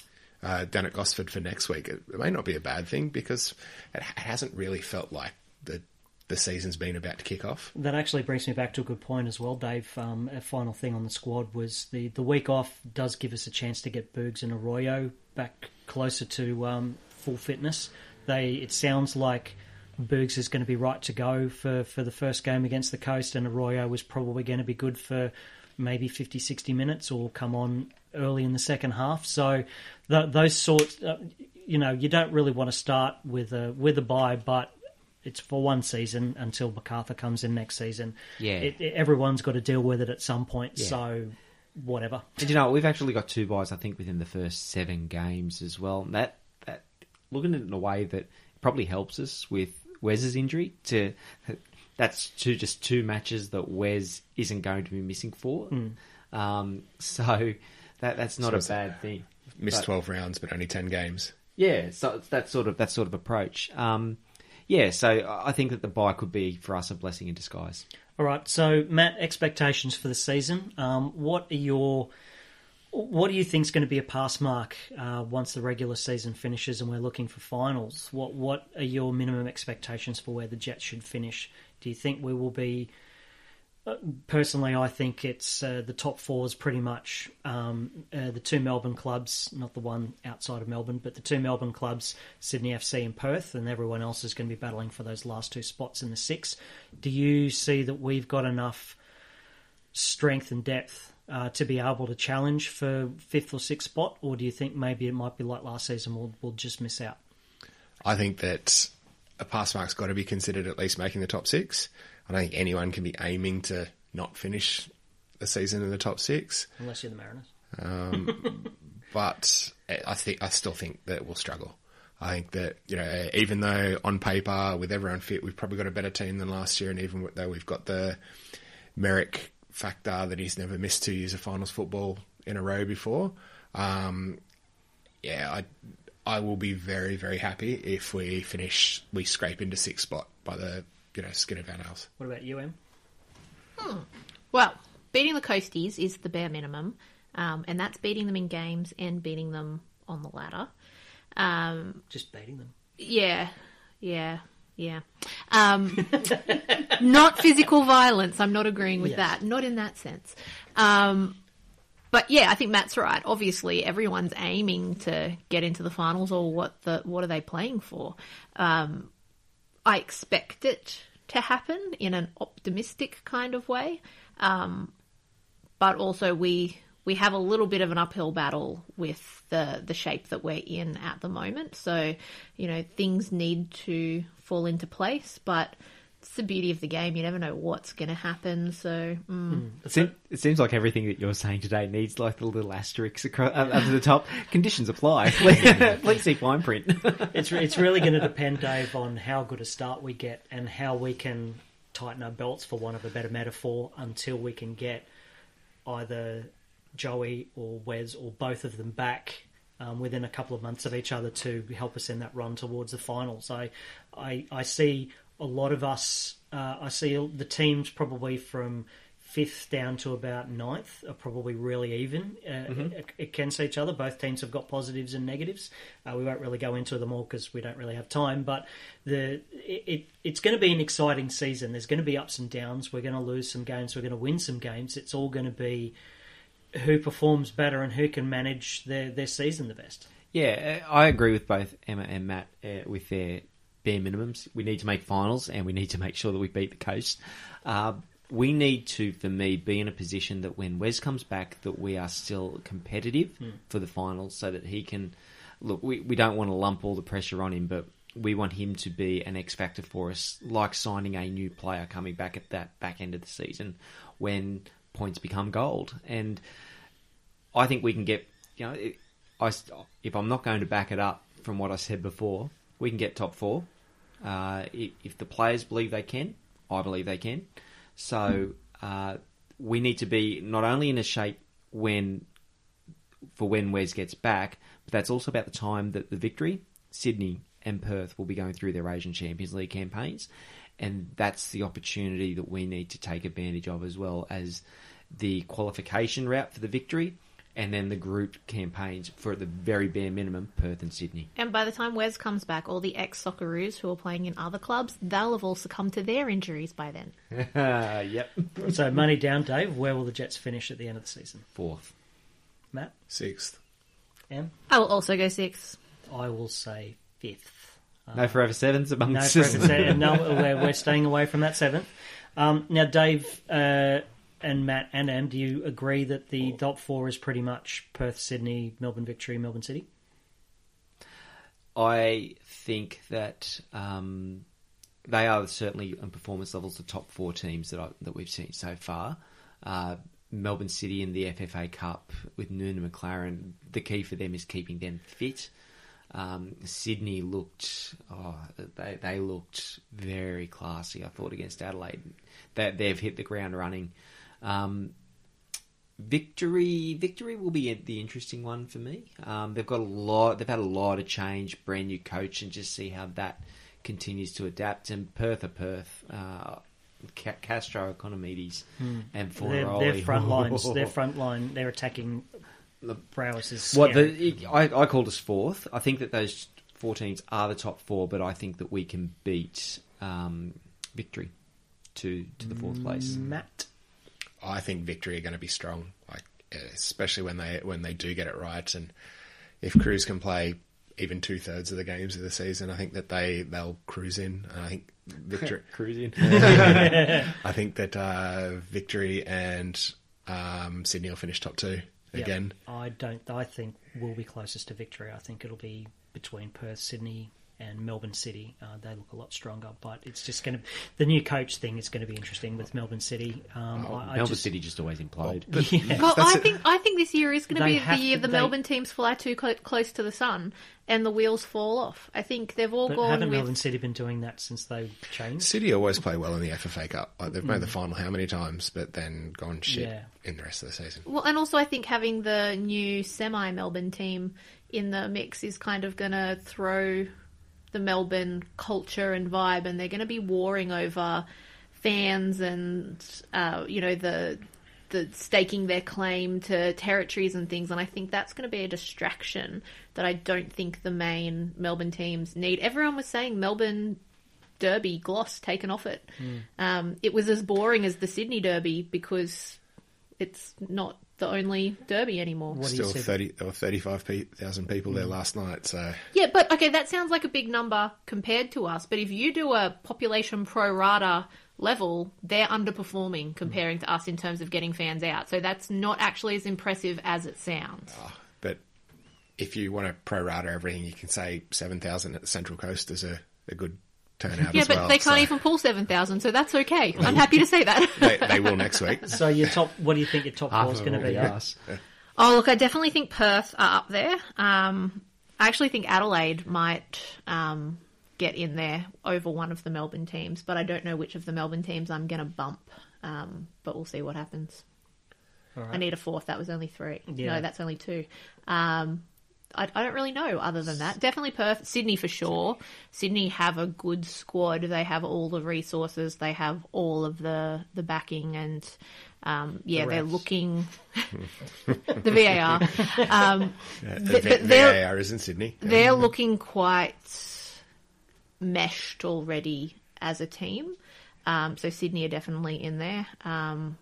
uh, down at Gosford for next week. It, it may not be a bad thing because it, it hasn't really felt like the the season's been about to kick off. That actually brings me back to a good point as well, Dave. Um, a final thing on the squad was the, the week off does give us a chance to get Boogs and Arroyo back closer to um, full fitness. They it sounds like Boogs is going to be right to go for, for the first game against the Coast, and Arroyo was probably going to be good for maybe fifty, sixty minutes or come on early in the second half. So th- those sorts, uh, you know, you don't really want to start with a with a bye, but it's for one season until MacArthur comes in next season. Yeah. It, it, everyone's got to deal with it at some point, Yeah. so whatever. And you know, we've actually got two buys, I think, within the first seven games as well. And that, that looking at it in a way that probably helps us with Wes's injury. To that's two just two matches that Wes isn't going to be missing for. Mm. Um, so that that's not So a it's bad thing. Missed But- twelve rounds, but only ten games. Yeah, so it's that sort of that sort of approach. Um, yeah, so I think that the buy could be for us a blessing in disguise. All right, so Matt, expectations for the season. Um, what are your what do you think is going to be a pass mark uh, once the regular season finishes and we're looking for finals? What what are your minimum expectations for where the Jets should finish? Do you think we will be? Uh, personally, I think it's uh, the top four is pretty much um, uh, the two Melbourne clubs, not the one outside of Melbourne, but the two Melbourne clubs, Sydney F C and Perth, and everyone else is going to be battling for those last two spots in the six. Do you see that we've got enough strength and depth uh, to be able to challenge for fifth or sixth spot, or do you think maybe it might be like last season, we'll, we'll just miss out? I think that a pass mark's got to be considered at least making the top six. I don't think anyone can be aiming to not finish the season in the top six. Unless you're the Mariners. Um, but I think I still think that we'll struggle. I think that, you know, even though on paper with everyone fit, we've probably got a better team than last year, and even though we've got the Merrick factor that he's never missed two years of finals football in a row before, um, yeah, I I will be very, very happy if we finish, we scrape into sixth spot by the, you know, skin of our nails. What about you, Em? Well, beating the Coasties is the bare minimum, um, and that's beating them in games and beating them on the ladder. Um, Just beating them. yeah, yeah, yeah. Um, not physical violence. I'm not agreeing with Yes. that. Not in that sense. Um, but yeah, I think Matt's right. Obviously, everyone's aiming to get into the finals, or what the what are they playing for? Um, I expect it to happen in an optimistic kind of way, um, but also we we have a little bit of an uphill battle with the the shape that we're in at the moment. So, you know, things need to fall into place, but it's the beauty of the game. You never know what's going to happen. So, mm. It seems, it seems like everything that you're saying today needs like the little asterisks across, up to the top. Conditions apply. Please see fine print. It's it's really going to depend, Dave, on how good a start we get and how we can tighten our belts, for want of a better metaphor, until we can get either Joey or Wes or both of them back um, within a couple of months of each other to help us in that run towards the finals. I, I, I see a lot of us. Uh, I see the teams probably from fifth down to about ninth are probably really even uh, mm-hmm. against each other. Both teams have got positives and negatives. Uh, we won't really go into them all because we don't really have time. But the it, it it's going to be an exciting season. There's going to be ups and downs. We're going to lose some games. We're going to win some games. It's all going to be who performs better and who can manage their, their season the best. Yeah, I agree with both Emma and Matt uh, with their bare minimums. We need to make finals and we need to make sure that we beat the Coast. Uh, We need to, for me, be in a position that when Wes comes back, that we are still competitive mm. for the finals so that he can... Look, we, we don't want to lump all the pressure on him, but we want him to be an X factor for us, like signing a new player coming back at that back end of the season when points become gold. And I think we can get... you know, it, I, if I'm not going to back it up from what I said before, we can get top four. Uh, if, if the players believe they can, I believe they can. So uh, we need to be not only in a shape when for when Wes gets back, but that's also about the time that the Victory, Sydney and Perth will be going through their Asian Champions League campaigns. And that's the opportunity that we need to take advantage of, as well as the qualification route for the Victory and then the group campaigns for, at the very bare minimum, Perth and Sydney. And by the time Wes comes back, all the ex-Socceroos who are playing in other clubs, they'll have all succumbed to their injuries by then. Yep. So, money down, Dave. Where will the Jets finish at the end of the season? Fourth. Matt? Sixth. Em? I will also go sixth. I will say fifth. No forever sevens amongst no us. Forever seven. No, we're, we're staying away from that seventh. Um, now, Dave... Uh, and Matt and Em, do you agree that the top four is pretty much Perth, Sydney, Melbourne Victory, Melbourne City? I think that um, they are certainly on performance levels the top four teams that I, that we've seen so far. Uh, Melbourne City in the F F A Cup with Noonan McLaren, the key for them is keeping them fit. Um, Sydney looked, oh, they they looked very classy, I thought, against Adelaide. They, they've hit the ground running. Um, Victory, Victory will be the interesting one for me. Um, they've got a lot. They've had a lot of change, brand new coach, and just see how that continues to adapt. And Perth are Perth, uh, Ca- Castro, Economides, hmm. and Fornaroli. Their, their front lines, their front line, their attacking prowess is what scary. the I, I called us fourth. I think that those four teams are the top four, but I think that we can beat um, Victory to to the fourth place. Matt. I think Victory are going to be strong, like especially when they when they do get it right, and if Cruise can play even two thirds of the games of the season, I think that they they'll cruise in. And I think Victory cruise in. I think that uh, Victory and um, Sydney will finish top two again. Yep. I don't. I think we'll be closest to Victory. I think it'll be between Perth, Sydney, and Melbourne City. Uh, they look a lot stronger, but it's just going to... The new coach thing is going to be interesting with Melbourne City. Um, oh, I, I Melbourne just, City just always implode. Well, yeah. Well, I think I think this year is going to They be have the year to- the they- Melbourne teams fly too clo- close to the sun and the wheels fall off. I think they've all But gone haven't with... Melbourne City been doing that since they changed? City always play well in the F F A Cup. Like they've made the final how many times, but then gone shit Yeah. in the rest of the season. Well, and also I think having the new semi-Melbourne team in the mix is kind of going to throw the Melbourne culture and vibe, and they're going to be warring over fans and, uh, you know, the the staking their claim to territories and things, and I think that's going to be a distraction that I don't think the main Melbourne teams need. Everyone was saying Melbourne Derby gloss taken off it. Mm. Um, it was as boring as the Sydney Derby because it's not the only derby anymore. What do you Still say? thirty there were thirty-five thousand people there last night, so Yeah, but okay, that sounds like a big number compared to us. But if you do a population pro rata level, they're underperforming comparing to us in terms of getting fans out. So that's not actually as impressive as it sounds. oh, but if you want to pro rata everything, you can say seven thousand at the Central Coast is a, a good turnout Yeah, as but well. they can't so even pull seven thousand, so that's okay. I'm happy to say that. they, they will next week. So your top... What do you think your top Half four is of going to it be? will be us. Oh, look, I definitely think Perth are up there. Um, I actually think Adelaide might um, get in there over one of the Melbourne teams, but I don't know which of the Melbourne teams I'm going to bump. Um, but we'll see what happens. All right. I need a fourth. That was only three. Yeah. No, that's only two. Um, I, I don't really know other than that. Definitely Perth. Sydney for sure. Sydney have a good squad. They have all the resources. They have all of the, the backing and, um, yeah, The they're refs. looking... the V A R. Um, Yeah, th- the th- V they're- A R is in Sydney. they're looking quite meshed already as a team. Um, so Sydney are definitely in there. Um,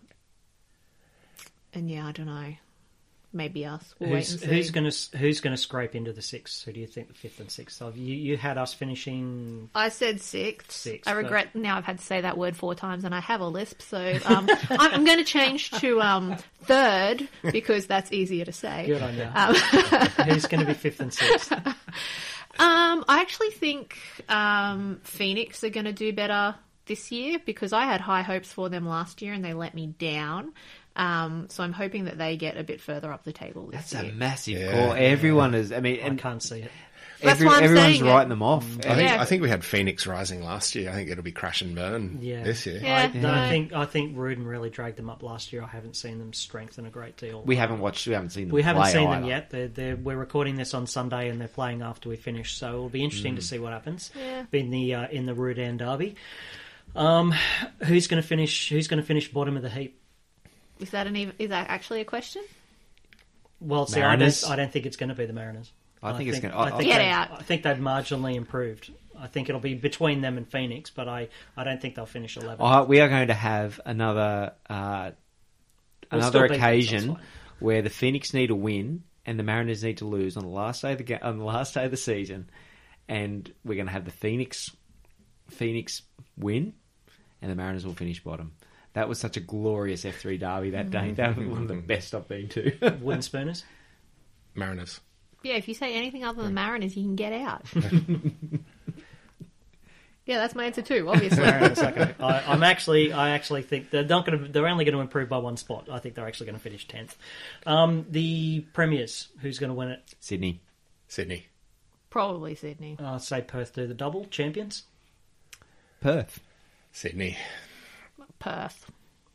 and yeah, I don't know. Maybe us. We'll Who's, wait and see. who's going to who's going to scrape into the sixth? Who do you think the fifth and sixth of? You you had us finishing. I said sixth. Sixth, I but- regret now I've had to say that word four times and I have a lisp. So um, I'm, I'm going to change to um, third because that's easier to say. Good on you. Um, Who's going to be fifth and sixth? Um, I actually think um, Phoenix are going to do better this year because I had high hopes for them last year and they let me down. Um, so I'm hoping that they get a bit further up the table this That's year. a massive Yeah. call. Everyone is. I mean, I and can't see it. That's every, why I'm everyone's saying it. writing them off. I think, Yeah. I think we had Phoenix rising last year. I think it'll be crash and burn Yeah. this year. Yeah, No, I no. think I think Rudin really dragged them up last year. I haven't seen them strengthen a great deal. We haven't watched. We haven't seen them. We haven't play seen either. them yet. They're, they're, we're recording this on Sunday, and they're playing after we finish. So it'll be interesting to see what happens Yeah. in the uh, in the Rudin derby. Um, who's going to finish? Who's going to finish bottom of the heap? Is that an even, is that actually a question? Well, see, I Mariners? don't, I don't think it's going to be the Mariners. I think it's gonna- I I- think Get they've- out. I think they've marginally improved. I think it'll be between them and Phoenix, but I, I don't think they'll finish eleventh. Uh, we are going to have another uh, We'll another still beat them, so occasion it's fine. where the Phoenix need to win and the Mariners need to lose on the last day of the ga- on the last day of the season, and we're going to have the Phoenix Phoenix win, and the Mariners will finish bottom. That was such a glorious F three derby that day. That was one of the best I've been to. Wooden spooners. Mariners. Yeah, if you say anything other than Mariners, you can get out. Yeah, that's my answer too, obviously. Mariners, okay. I, I'm actually, I actually think they're not going to. They're only going to improve by one spot. I think they're actually going to finish tenth. Um, the premiers, who's going to win it? Sydney. Sydney. Probably Sydney. I'd say Perth do the double champions. Perth. Sydney. Perth.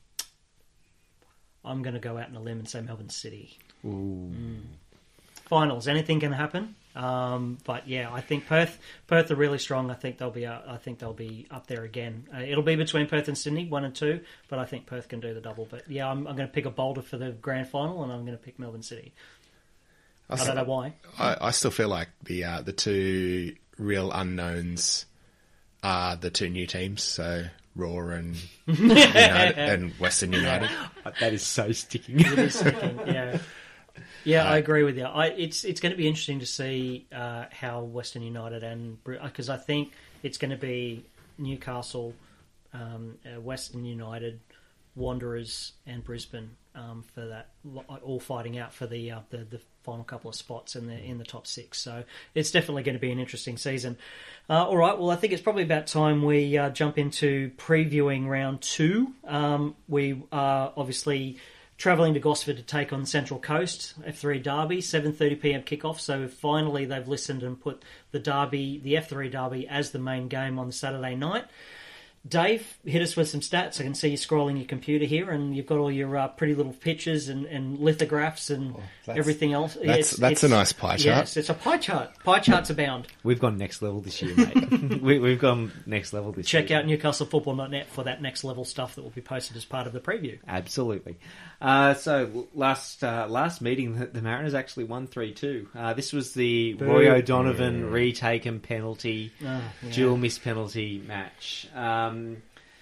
I'm going to go out on a limb and say Melbourne City. Ooh. Finals, anything can happen. Um, but yeah, I think Perth, Perth are really strong. I think they'll be, uh, I think they'll be up there again. Uh, it'll be between Perth and Sydney, one and two. But I think Perth can do the double. But yeah, I'm, I'm going to pick a Boulder for the grand final, and I'm going to pick Melbourne City. I don't know why. I, I still feel like the uh, the two real unknowns are the two new teams, so Raw and United, and Western United. That is so sticking. It is sticking, yeah. Yeah, I agree with you. I, it's it's going to be interesting to see uh, how Western United and because I think it's going to be Newcastle, um, uh, Western United, Wanderers, and Brisbane um, for that, all fighting out for the, uh, the the final couple of spots in the in the top six. So it's definitely going to be an interesting season. Uh, all right, well, I think it's probably about time we uh, jump into previewing round two. Um, we are obviously travelling to Gosford to take on Central Coast, F three Derby, seven thirty p m kickoff. So finally they've listened and put the Derby, the F three Derby, as the main game on the Saturday night. Dave, hit us with some stats. I can see you scrolling your computer here, and you've got all your uh, pretty little pictures and, and lithographs and that's- everything else. that's- It's- that's it's- a nice pie chart. Yes, it's a pie chart. Pie charts abound. We've gone next level this year, mate. we, we've gone next level this Check year. out newcastle football dot net for that next level stuff that will be posted as part of the preview. Absolutely. Uh, so last uh, last meeting, the, the Mariners actually won three two. Uh, this was the Boo. Roy O'Donovan retaken penalty, Oh, yeah. dual miss penalty match. Um,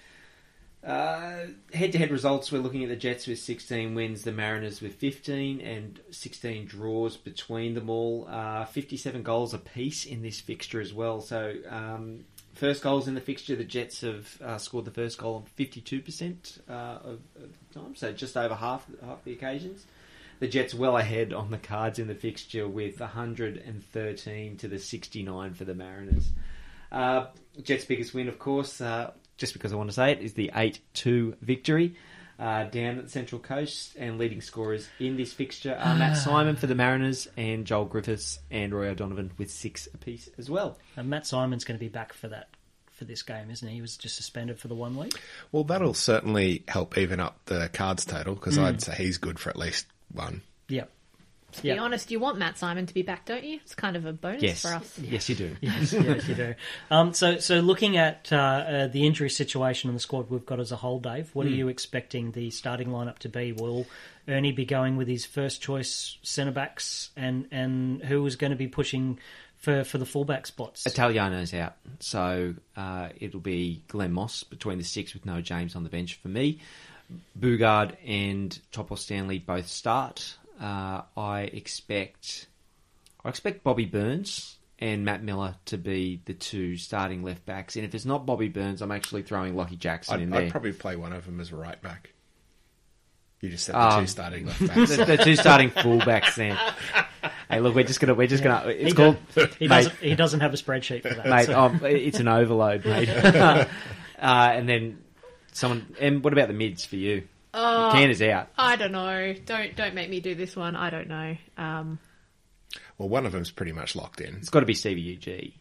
uh, head-to-head results, we're looking at the Jets with sixteen wins, the Mariners with fifteen, and sixteen draws between them all. Uh, fifty-seven goals apiece in this fixture as well. So um, first goals in the fixture, the Jets have uh, scored the first goal on fifty-two percent uh, of, of the time, so just over half half the occasions. The Jets well ahead on the cards in the fixture with one hundred thirteen to the sixty-nine for the Mariners. Uh, Jets' biggest win, of course, uh, just because I want to say it, is the eight two victory uh, down at the Central Coast, and leading scorers in this fixture are Matt Simon for the Mariners and Joel Griffiths and Roy O'Donovan with six apiece as well. And Matt Simon's going to be back for that for this game, isn't he? He was just suspended for the one week. Well, that'll certainly help even up the cards total because Mm. I'd say he's good for at least one. Yep. To be Yeah. honest, you want Matt Simon to be back, don't you? It's kind of a bonus Yes, for us. yes, you do. Yes, yes, you do. Um, so, so looking at uh, uh, the injury situation in the squad we've got as a whole, Dave, what are you expecting the starting lineup to be? Will Ernie be going with his first choice centre backs, and and who is going to be pushing for for the fullback spots? Italiano's out, so uh, it'll be Glenn Moss between the six with no James on the bench for me. Bugard and Topol Stanley both start. Uh, I expect, I expect Bobby Burns and Matt Miller to be the two starting left backs. And if it's not Bobby Burns, I'm actually throwing Lockie Jackson I'd, in there. I'd probably play one of them as a right back. You just said the Um, two starting left backs. the, the two starting fullbacks then. Hey, look, we're just gonna, we're just gonna. It's he, called, does, he mate, doesn't. He doesn't have a spreadsheet for that. mate. so- Um, it's an overload, mate. uh, and then someone. And what about the mids for you? Oh, Canner's out. I don't know. Don't don't make me do this one. I don't know. Um, Well, one of them's pretty much locked in. It's got to be C V U G.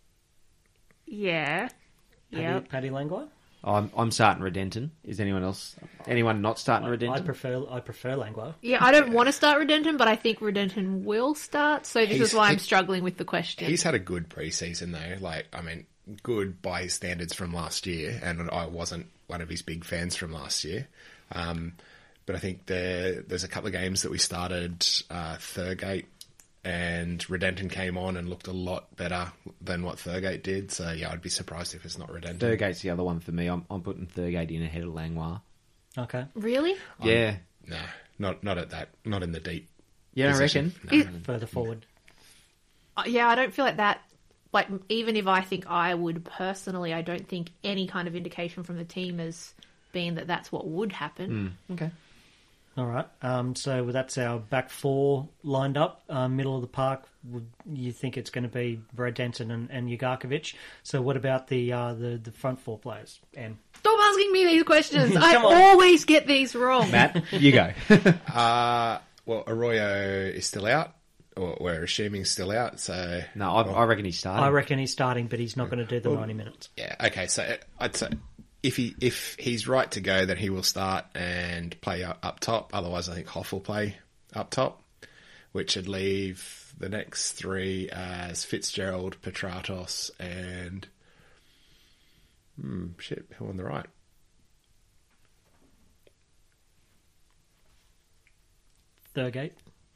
yeah. Paddy, Yep. Paddy Langlois? I'm I'm starting Redenton. Is anyone else? Anyone not starting I Redenton? prefer. I prefer Langlois. Yeah, I don't want to start Redenton, but I think Redenton will start. So this He's- is why I'm he- struggling with the question. He's had a good preseason though. Like, I mean, good by his standards from last year, and I wasn't one of his big fans from last year. Um, but I think there there's a couple of games that we started uh, Thurgate, and Redenton came on and looked a lot better than what Thurgate did. So yeah, I'd be surprised if it's not Redenton. Thurgate's the other one for me. I'm I'm putting Thurgate in ahead of Langlois. Okay. Really? Yeah, No, not not at that. Not in the deep. yeah, I position. reckon. No. Further forward. Uh, yeah, I don't feel like that. Like, even if I think I would personally, I don't think any kind of indication from the team has been that that's what would happen. Okay. All right. Um, so that's our back four lined up. Uh, middle of the park, would you think it's going to be Redenton and, and Ugarkovic? So what about the uh, the the front four players? And Stop asking me these questions. I Come on. always get these wrong. Matt, you go. Uh, well, Arroyo is still out, or we're assuming still out. So no, I, I reckon he's starting. I reckon he's starting, but he's not going to do the ninety minutes. yeah, okay. So I'd say if he if he's right to go, then he will start and play up, up top. Otherwise, I think Hoff will play up top, which would leave the next three as Fitzgerald, Petratos, and hmm, shit, who on the right? Thurgate.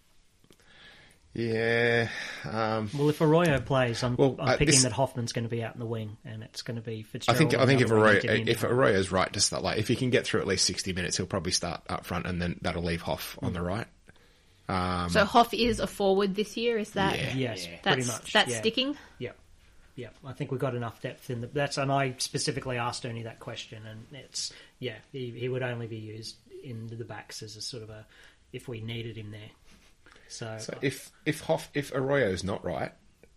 Yeah. Um, Well, if Arroyo plays, I'm, Well, I'm uh, picking this- that Hoffman's going to be out in the wing, and it's going to be I Fitzgerald. think I think if and Arroyo Another wing if to Arroyo's right to start, like if he can get through at least sixty minutes, he'll probably start up front, and then that'll leave Hoff on the right. Um, So Hoff is a forward this year. Is that Yeah. Yes, that's pretty much. that's yeah. sticking? Yeah, yeah. I think we've got enough depth in the. That's and I specifically asked Ernie that question, and it's yeah. He he would only be used in the backs as a sort of a if we needed him there. So, So if if Hoff if Arroyo's not right,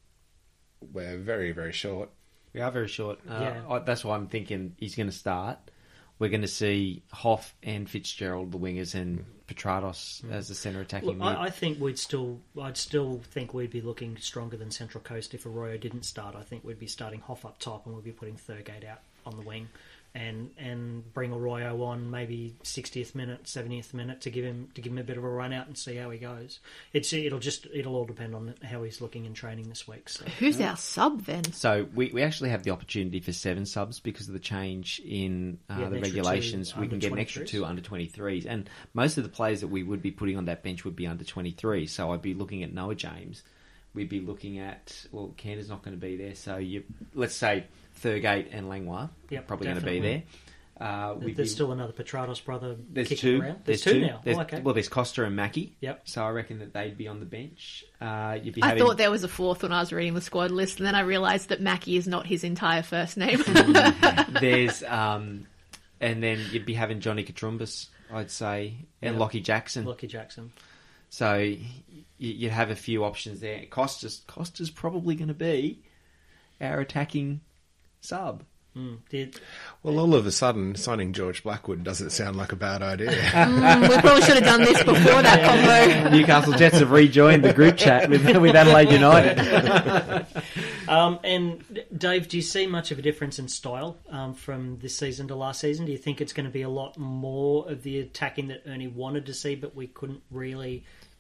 we're very very short. We are very short. Uh, Yeah. I, that's why I'm thinking he's going to start. We're going to see Hoff and Fitzgerald, the wingers, and Petratos as the centre attacking look, mid. I, I think we'd still. I'd still think we'd be looking stronger than Central Coast if Arroyo didn't start. I think we'd be starting Hoff up top, and we'd be putting Thurgate out on the wing. And and bring Arroyo on maybe sixtieth minute, seventieth minute to give him to give him a bit of a run out and see how he goes. It's it'll just it'll all depend on how he's looking in training this week. So Who's our sub then? So we, we actually have the opportunity for seven subs because of the change in uh, Yeah, the an extra regulations. two We can get an extra under two under twenty-threes. And most of the players that we would be putting on that bench would be under twenty-three. So I'd be looking at Noah James. We'd be looking at, well, Canda's not going to be there. So you let's say Thurgate and Langlois Yep, probably going to be definitely. there. Uh, we'd there's be- still another Petratos brother There's kicking two. around. There's, two, now. There's, oh, okay. Well, there's Costa and Mackie. Yep. So I reckon that they'd be on the bench. Uh, you'd be I having, thought there was a fourth when I was reading the squad list, and then I realised that Mackie is not his entire first name. there's um, and then you'd be having Johnny Katrumbas, I'd say, and Yeah. Lockie Jackson. Lockie Jackson. So y- you'd have a few options there. Costa's Costa's probably going to be our attacking sub. Mm. Did, Well, all of a sudden, signing George Blackwood doesn't sound like a bad idea. Mm, we probably should have done this before that combo. Newcastle Jets have rejoined the group chat with, with Adelaide United. um, and Dave, do you see much of a difference in style um, from this season to last season? Do you think it's going to be a lot more of the attacking that Ernie wanted to see, but we couldn't really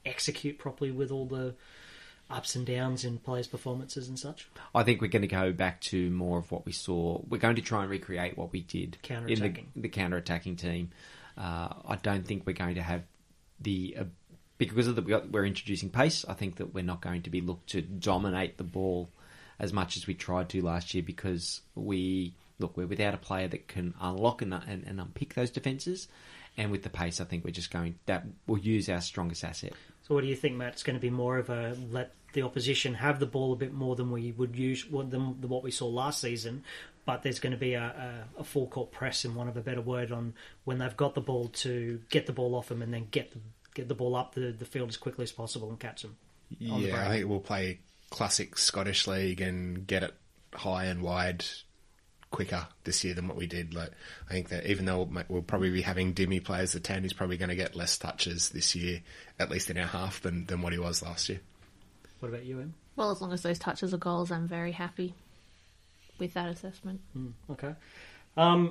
execute properly with all the ups and downs in players' performances and such? I think we're going to go back to more of what we saw. We're going to try and recreate what we did in the, Counter-attacking. the counter-attacking team. Uh, I don't think we're going to have the... Uh, because of the, we're introducing pace, I think that we're not going to be looked to dominate the ball as much as we tried to last year, because we... Look, we're without a player that can unlock and, and, and unpick those defences. And with the pace, I think we're just going... That we'll use our strongest asset. So what do you think, Matt? It's going to be more of a let the opposition have the ball a bit more than we would use, than what we saw last season, but there's going to be a, a, a full court press, in want of a better word, on when they've got the ball to get the ball off them and then get the get the ball up the, the field as quickly as possible and catch them. On the Yeah, break. I think we'll play classic Scottish League and get it high and wide quicker this year than what we did. Like, I think that even though we'll probably be having Dimmy play as the ten, he's probably going to get less touches this year, at least in our half, than, than what he was last year. What about you, Em? Well, as long as those touches are goals, I'm very happy with that assessment. Mm, okay. Um,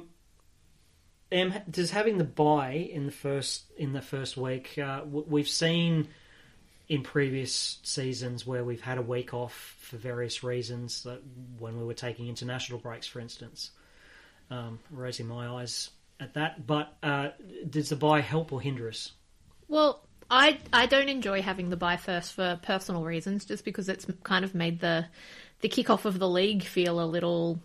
Em, does having the bye in the first in the first week? Uh, w- we've seen in previous seasons where we've had a week off for various reasons, like when we were taking international breaks, for instance. Um, raising my eyes at that. But uh, does the bye help or hinder us? Well, I I don't enjoy having the bye first for personal reasons, just because it's kind of made the the kickoff of the league feel a little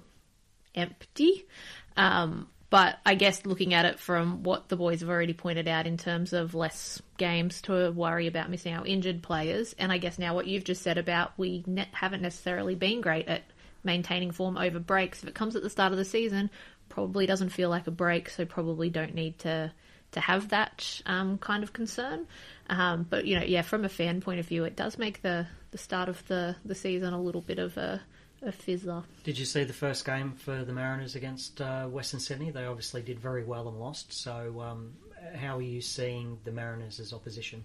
empty. Um, but I guess looking at it from what the boys have already pointed out in terms of less games to worry about missing out injured players, and I guess now what you've just said about we ne- haven't necessarily been great at maintaining form over breaks. If it comes at the start of the season, probably doesn't feel like a break, so probably don't need to to have that um, kind of concern. Um, but, you know, yeah, from a fan point of view, it does make the, the start of the, the season a little bit of a, a fizzler. Did you see the first game for the Mariners against uh, Western Sydney? They obviously did very well and lost. So um, how are you seeing the Mariners as opposition?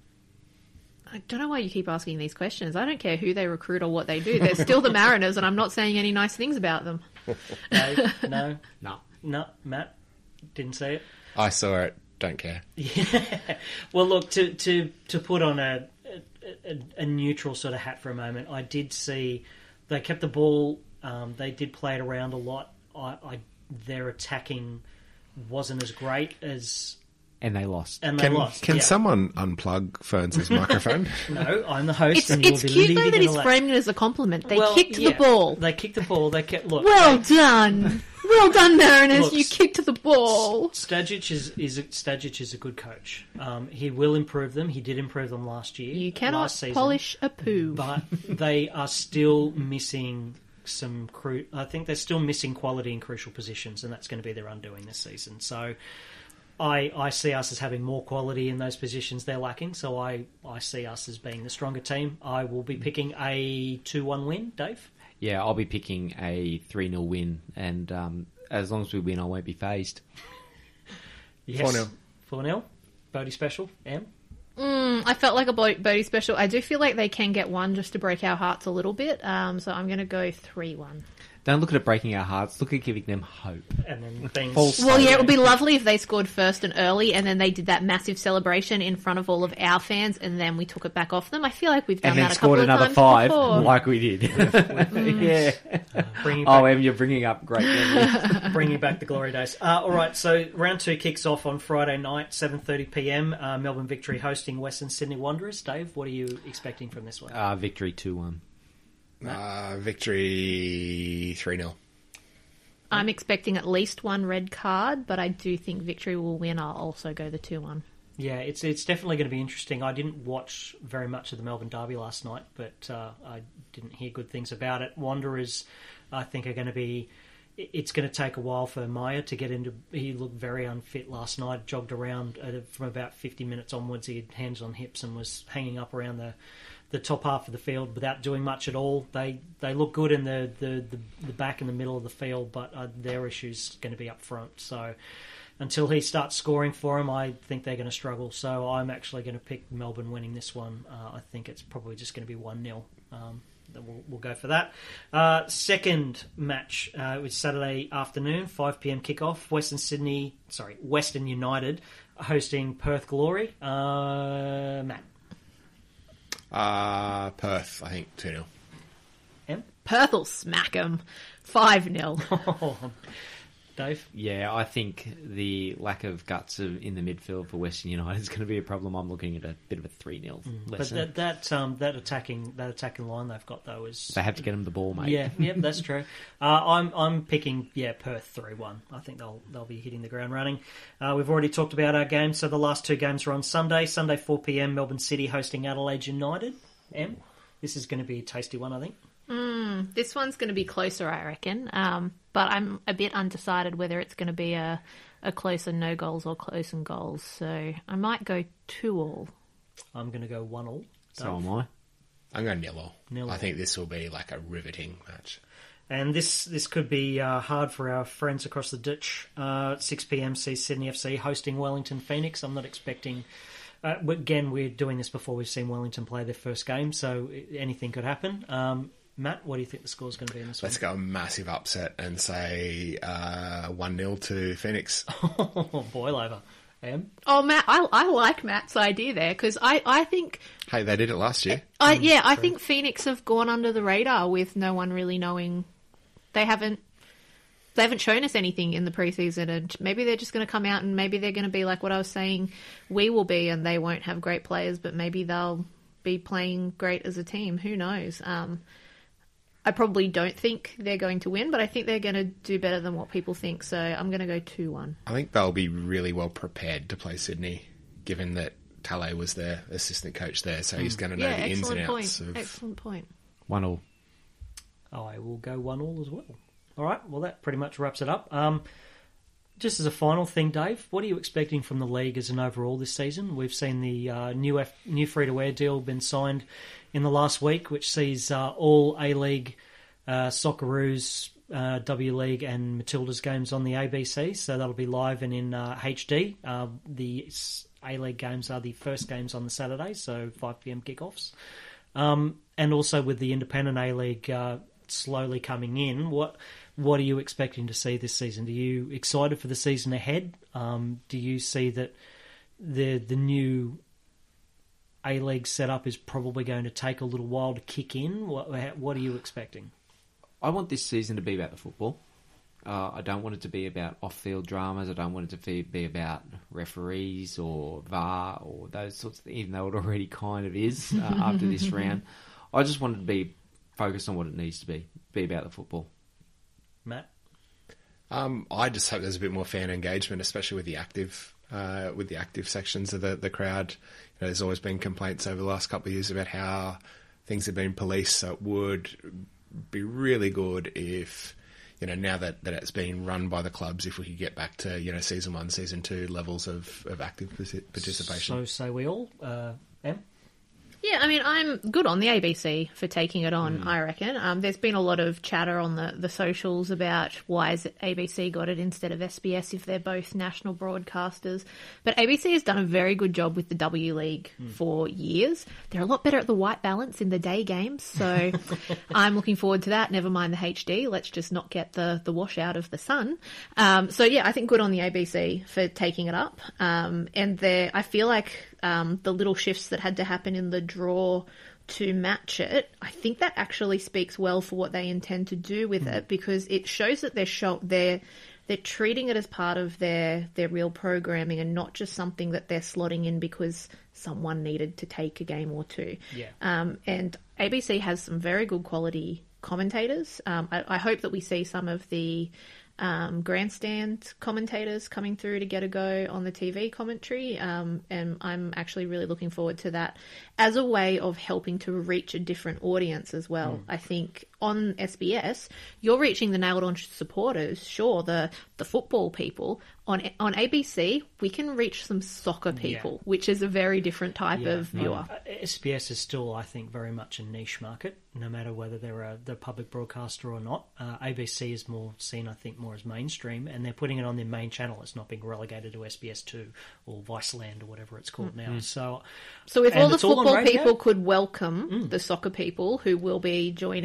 I don't know why you keep asking these questions. I don't care who they recruit or what they do. They're still the Mariners, and I'm not saying any nice things about them. No? No? No. No? Matt? Didn't see it? I saw it. Don't care. Yeah. Well, look, to to to put on a, a a neutral sort of hat for a moment, I did see they kept the ball. Um, they did play it around a lot. I, I their attacking wasn't as great as, And they lost. and they Can, lost. can yeah. someone unplug Ferns' microphone? No, I'm the host, It's and you'll it's be cute, leaving though, that it he's alone. framing it as a compliment. They Well, kicked yeah, the ball. They kicked the ball. They kept look. Well they- done. Well done, Mariners. Look, you kicked the ball. Stajic is is a, Stajic is a good coach. Um, he will improve them. He did improve them last year. You cannot last season, polish a poo. but they are still missing some. Cru- I think they're still missing quality in crucial positions, and that's going to be their undoing this season. So, I I see us as having more quality in those positions they're lacking. So I I see us as being the stronger team. I will be picking a two one win, Dave. Yeah, I'll be picking a three nil win, and um, as long as we win, I won't be phased. Yes. four nil. four nil. Bodie special. Em? Mm, I felt like a Bo- Bodie special. I do feel like they can get one just to break our hearts a little bit. Um, so I'm going to go three one. Don't look at it breaking our hearts. Look at giving them hope. And then things. False Well, yeah, it would be lovely if they scored first and early, and then they did that massive celebration in front of all of our fans, and then we took it back off them. I feel like we've done And then that a couple scored of another times five, before. like we did. yeah. Bringing Oh, back, Em, you're bringing up great memories. bringing back the glory days. Uh, all right, so round two kicks off on Friday night, seven thirty p.m. Uh, Melbourne Victory hosting Western Sydney Wanderers. Dave, what are you expecting from this one? uh, victory two one. Uh, victory three nil. I'm expecting at least one red card, but I do think Victory will win. I'll also go the two one. Yeah, it's it's definitely going to be interesting. I didn't watch very much of the Melbourne Derby last night, but uh, I didn't hear good things about it. Wanderers, I think, are going to be... It's going to take a while for Maya to get into... He looked very unfit last night, jogged around at, from about fifty minutes onwards. He had hands on hips and was hanging up around the, the top half of the field without doing much at all. They they look good in the, the, the, the back and the middle of the field, but uh, their issue's going to be up front. So until he starts scoring for him, I think they're going to struggle. So I'm actually going to pick Melbourne winning this one. Uh, I think it's probably just going to be one nil. Um, We'll, we'll go for that. Uh, second match uh, was Saturday afternoon, five p.m. kickoff. Western Sydney, sorry, Western United hosting Perth Glory. Uh, Matt. Uh, Perth, I think two nil. Em? Perth will smack them. five nil. Dave? Yeah, I think the lack of guts of, in the midfield for Western United is going to be a problem. I'm looking at a bit of a three nil But lesson. that that um, that attacking that attacking line they've got though is They have to get them the ball, mate. yeah, yeah, that's true. Uh, I'm I'm picking yeah Perth three one. I think they'll they'll be hitting the ground running. Uh, we've already talked about our games, so the last two games are on Sunday. Sunday four p.m. Melbourne City hosting Adelaide United. Em, this is going to be a tasty one, I think. Mm, this one's going to be closer, I reckon. Um, but I'm a bit undecided whether it's going to be a, a closer no goals or close and goals. So I might go two all. I'm going to go one all. So am I. I'm going nil all. Nil all. I think this will be like a riveting match. And this this could be uh, hard for our friends across the ditch. Uh, six p.m. sees Sydney F C hosting Wellington Phoenix. I'm not expecting... Uh, again, we're doing this before we've seen Wellington play their first game, so anything could happen. Um, Matt, what do you think the score's going to be in this Let's one? go a massive upset and say uh, one nil to Phoenix. Boil over. Em? Oh, Matt, I, I like Matt's idea there because I, I think... Hey, they did it last year. I, yeah, I think Phoenix have gone under the radar with no one really knowing. They haven't they haven't shown us anything in the preseason, and maybe they're just going to come out and maybe they're going to be like what I was saying we will be, and they won't have great players, but maybe they'll be playing great as a team. Who knows? Um, I probably don't think they're going to win, but I think they're going to do better than what people think, so I'm going to go two one. I think they'll be really well prepared to play Sydney, given that Tale was their assistant coach there, so he's going to know Yeah, the ins and excellent outs point. of... Excellent point. One all. I will go one all as well. All right, well, that pretty much wraps it up. Um, just as a final thing, Dave, what are you expecting from the league as an overall this season? We've seen the uh, new F- new free-to-air deal been signed in the last week, which sees uh, all A-League, uh, Socceroos, uh, W League and Matilda's games on the A B C, so that'll be live and in uh, H D. Uh, the A-League games are the first games on the Saturday, so five p.m. kickoffs. Um, and also with the independent A-League uh, slowly coming in, what what are you expecting to see this season? Are you excited for the season ahead? Um, do you see that the the new A-League setup is probably going to take a little while to kick in? What, what are you expecting? I want this season to be about the football. Uh, I don't want it to be about off-field dramas. I don't want it to be about referees or V A R or those sorts of things, even though it already kind of is uh, after this round. I just want it to be focused on what it needs to be, be about the football. Matt? Um, I just hope there's a bit more fan engagement, especially with the active, uh, with the active sections of the, the crowd. You know, there's always been complaints over the last couple of years about how things have been policed. So it would be really good if, you know, now that, that it's being run by the clubs, if we could get back to, you know, season one, season two levels of, of active participation. So say we all. Uh, Em? Yeah, I mean, I'm good on the A B C for taking it on, I reckon. Um, there's been a lot of chatter on the, the socials about why is A B C got it instead of S B S if they're both national broadcasters. But A B C has done a very good job with the W League mm. for years. They're a lot better at the white balance in the day games, so I'm looking forward to that. Never mind the H D. Let's just not get the, the wash out of the sun. Um, so, yeah, I think good on the A B C for taking it up. Um, and I feel like um, the little shifts that had to happen in the draw to match it, I think that actually speaks well for what they intend to do with mm. it, because it shows that they're show- they're they're treating it as part of their their real programming and not just something that they're slotting in because someone needed to take a game or two. Yeah. Um, and A B C has some very good quality commentators. Um, I, I hope that we see some of the Um, grandstand commentators coming through to get a go on the T V commentary, um, and I'm actually really looking forward to that as a way of helping to reach a different audience as well. Mm. I think on S B S, you're reaching the Nailed On supporters, sure, the the football people. On on A B C, we can reach some soccer people, yeah. which is a very different type yeah. of viewer. Uh, S B S is still, I think, very much a niche market, no matter whether they're a the public broadcaster or not. Uh, A B C is more seen, I think, more as mainstream, and they're putting it on their main channel. It's not being relegated to S B S two or Viceland or whatever it's called mm-hmm. now. So, so if all the football all people could welcome mm. the soccer people who will be joining our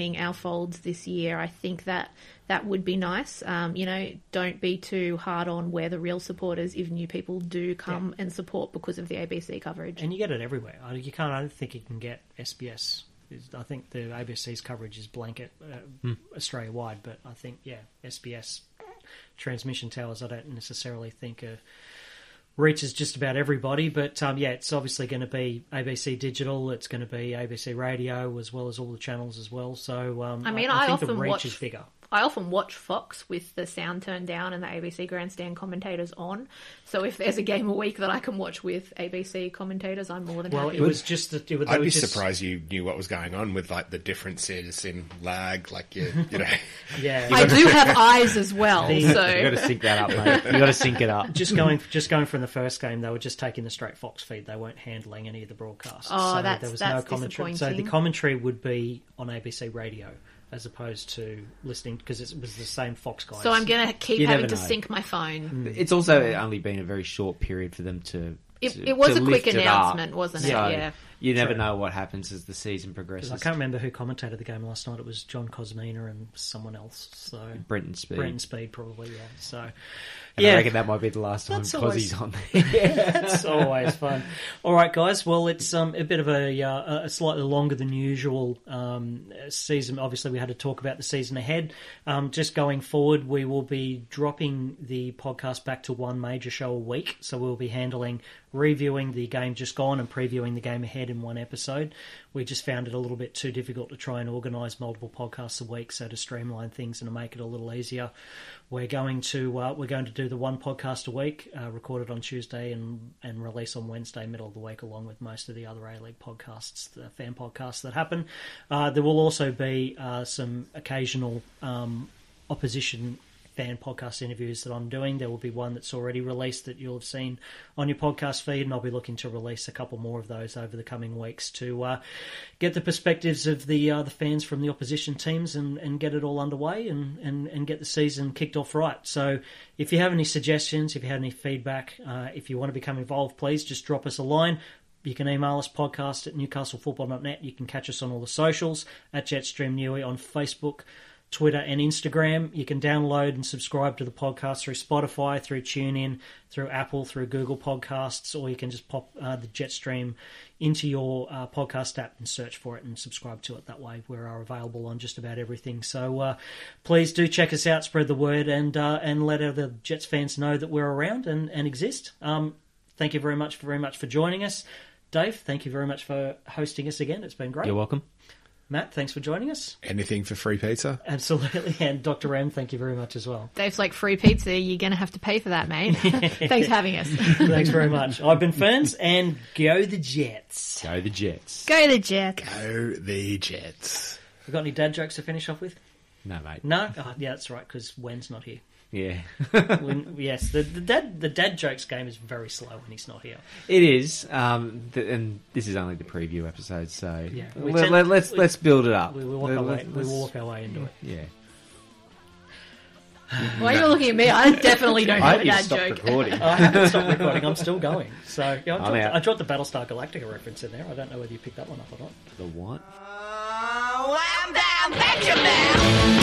unfolds this year. I think that that would be nice. Um, you know, don't be too hard on where the real supporters, if new people do come yeah. and support because of the A B C coverage. And you get it everywhere. You can't. I don't think you can get S B S. I think the A B C's coverage is blanket uh, hmm. Australia wide, but I think yeah, S B S transmission towers. I don't necessarily think are. Reaches just about everybody, but um, yeah, it's obviously going to be A B C Digital. It's going to be A B C Radio as well as all the channels as well. So um, I mean, I, I, I think often the reach watch, is bigger. I often watch Fox with the sound turned down and the A B C grandstand commentators on. So if there's a game a week that I can watch with A B C commentators, I'm more than well, happy. Well, it was just that it was, I'd be just... surprised you knew what was going on with like the differences in lag, like you, you know. yeah, I do have eyes as well, The, so you got to sync that up, mate. You got to sync it up. Just going, just going from the first game, they were just taking the straight Fox feed. They weren't handling any of the broadcasts. Oh, so that's there was that's no commentary. So the commentary would be on A B C Radio, as opposed to listening, because it was the same Fox guys. So I'm going to keep You having never to know. sync my phone. It's also only been a very short period for them to. It, to it was to a quick lift it announcement, up. wasn't it? So Yeah. You never True. know what happens as the season progresses. I can't remember who commentated the game last night. It was John Cosmina and someone else. So Brenton Speed. Brenton Speed, probably. Yeah. So And yeah, I reckon that might be the last time That's Cozzy's always- on there. That's always fun. All right, guys. Well, it's um, a bit of a, uh, a slightly longer than usual um, season. Obviously, we had to talk about the season ahead. Um, just going forward, we will be dropping the podcast back to one major show a week. So we'll be handling reviewing the game just gone and previewing the game ahead in one episode. We just found it a little bit too difficult to try and organise multiple podcasts a week, so to streamline things and to make it a little easier, we're going to uh, we're going to do the one podcast a week, uh, recorded on Tuesday and and release on Wednesday, middle of the week, along with most of the other A-League podcasts, the fan podcasts that happen. Uh, there will also be uh, some occasional um, opposition fan podcast interviews that I'm doing. There will be one that's already released that you'll have seen on your podcast feed, and I'll be looking to release a couple more of those over the coming weeks to uh, get the perspectives of the uh, the fans from the opposition teams and, and get it all underway and, and, and get the season kicked off right. So if you have any suggestions, if you have any feedback, uh, if you want to become involved, please just drop us a line. You can email us, podcast at newcastle football dot net. You can catch us on all the socials, at Jetstream Newey on Facebook, Twitter and Instagram. You can download and subscribe to the podcast through Spotify, through TuneIn, through Apple, through Google Podcasts, or you can just pop uh, the Jetstream into your uh, podcast app and search for it and subscribe to it that way. We are available on just about everything. So uh, please do check us out, spread the word, and uh, and let other Jets fans know that we're around and, and exist. Um, thank you very much, very much for joining us. Dave, thank you very much for hosting us again. It's been great. You're welcome. Matt, thanks for joining us. Anything for free pizza? Absolutely. And Doctor M, thank you very much as well. Dave's like, free pizza, you're going to have to pay for that, mate. Thanks for having us. Thanks very much. I've been Ferns, and go the Jets. Go the Jets. Go the Jets. Go the Jets. You got any dad jokes to finish off with? No, mate. No? Oh, yeah, that's right, because Wen's not here. Yeah. When, yes, the, the dad the dad jokes game is very slow when he's not here. It is, um, th- and this is only the preview episode, so Yeah, we let, tend- let, let's we- let's build it up. We will walk, Let- our, way, let's- we will walk our way into it. Yeah. Why are you looking at me? I definitely don't I have a hope you dad stopped joke. recording. I haven't stopped recording. I'm still going. So yeah, I, I'm dropped, out. I dropped the Battlestar Galactica reference in there. I don't know whether you picked that one up or not. The what? Oh, I'm down, Benjamin!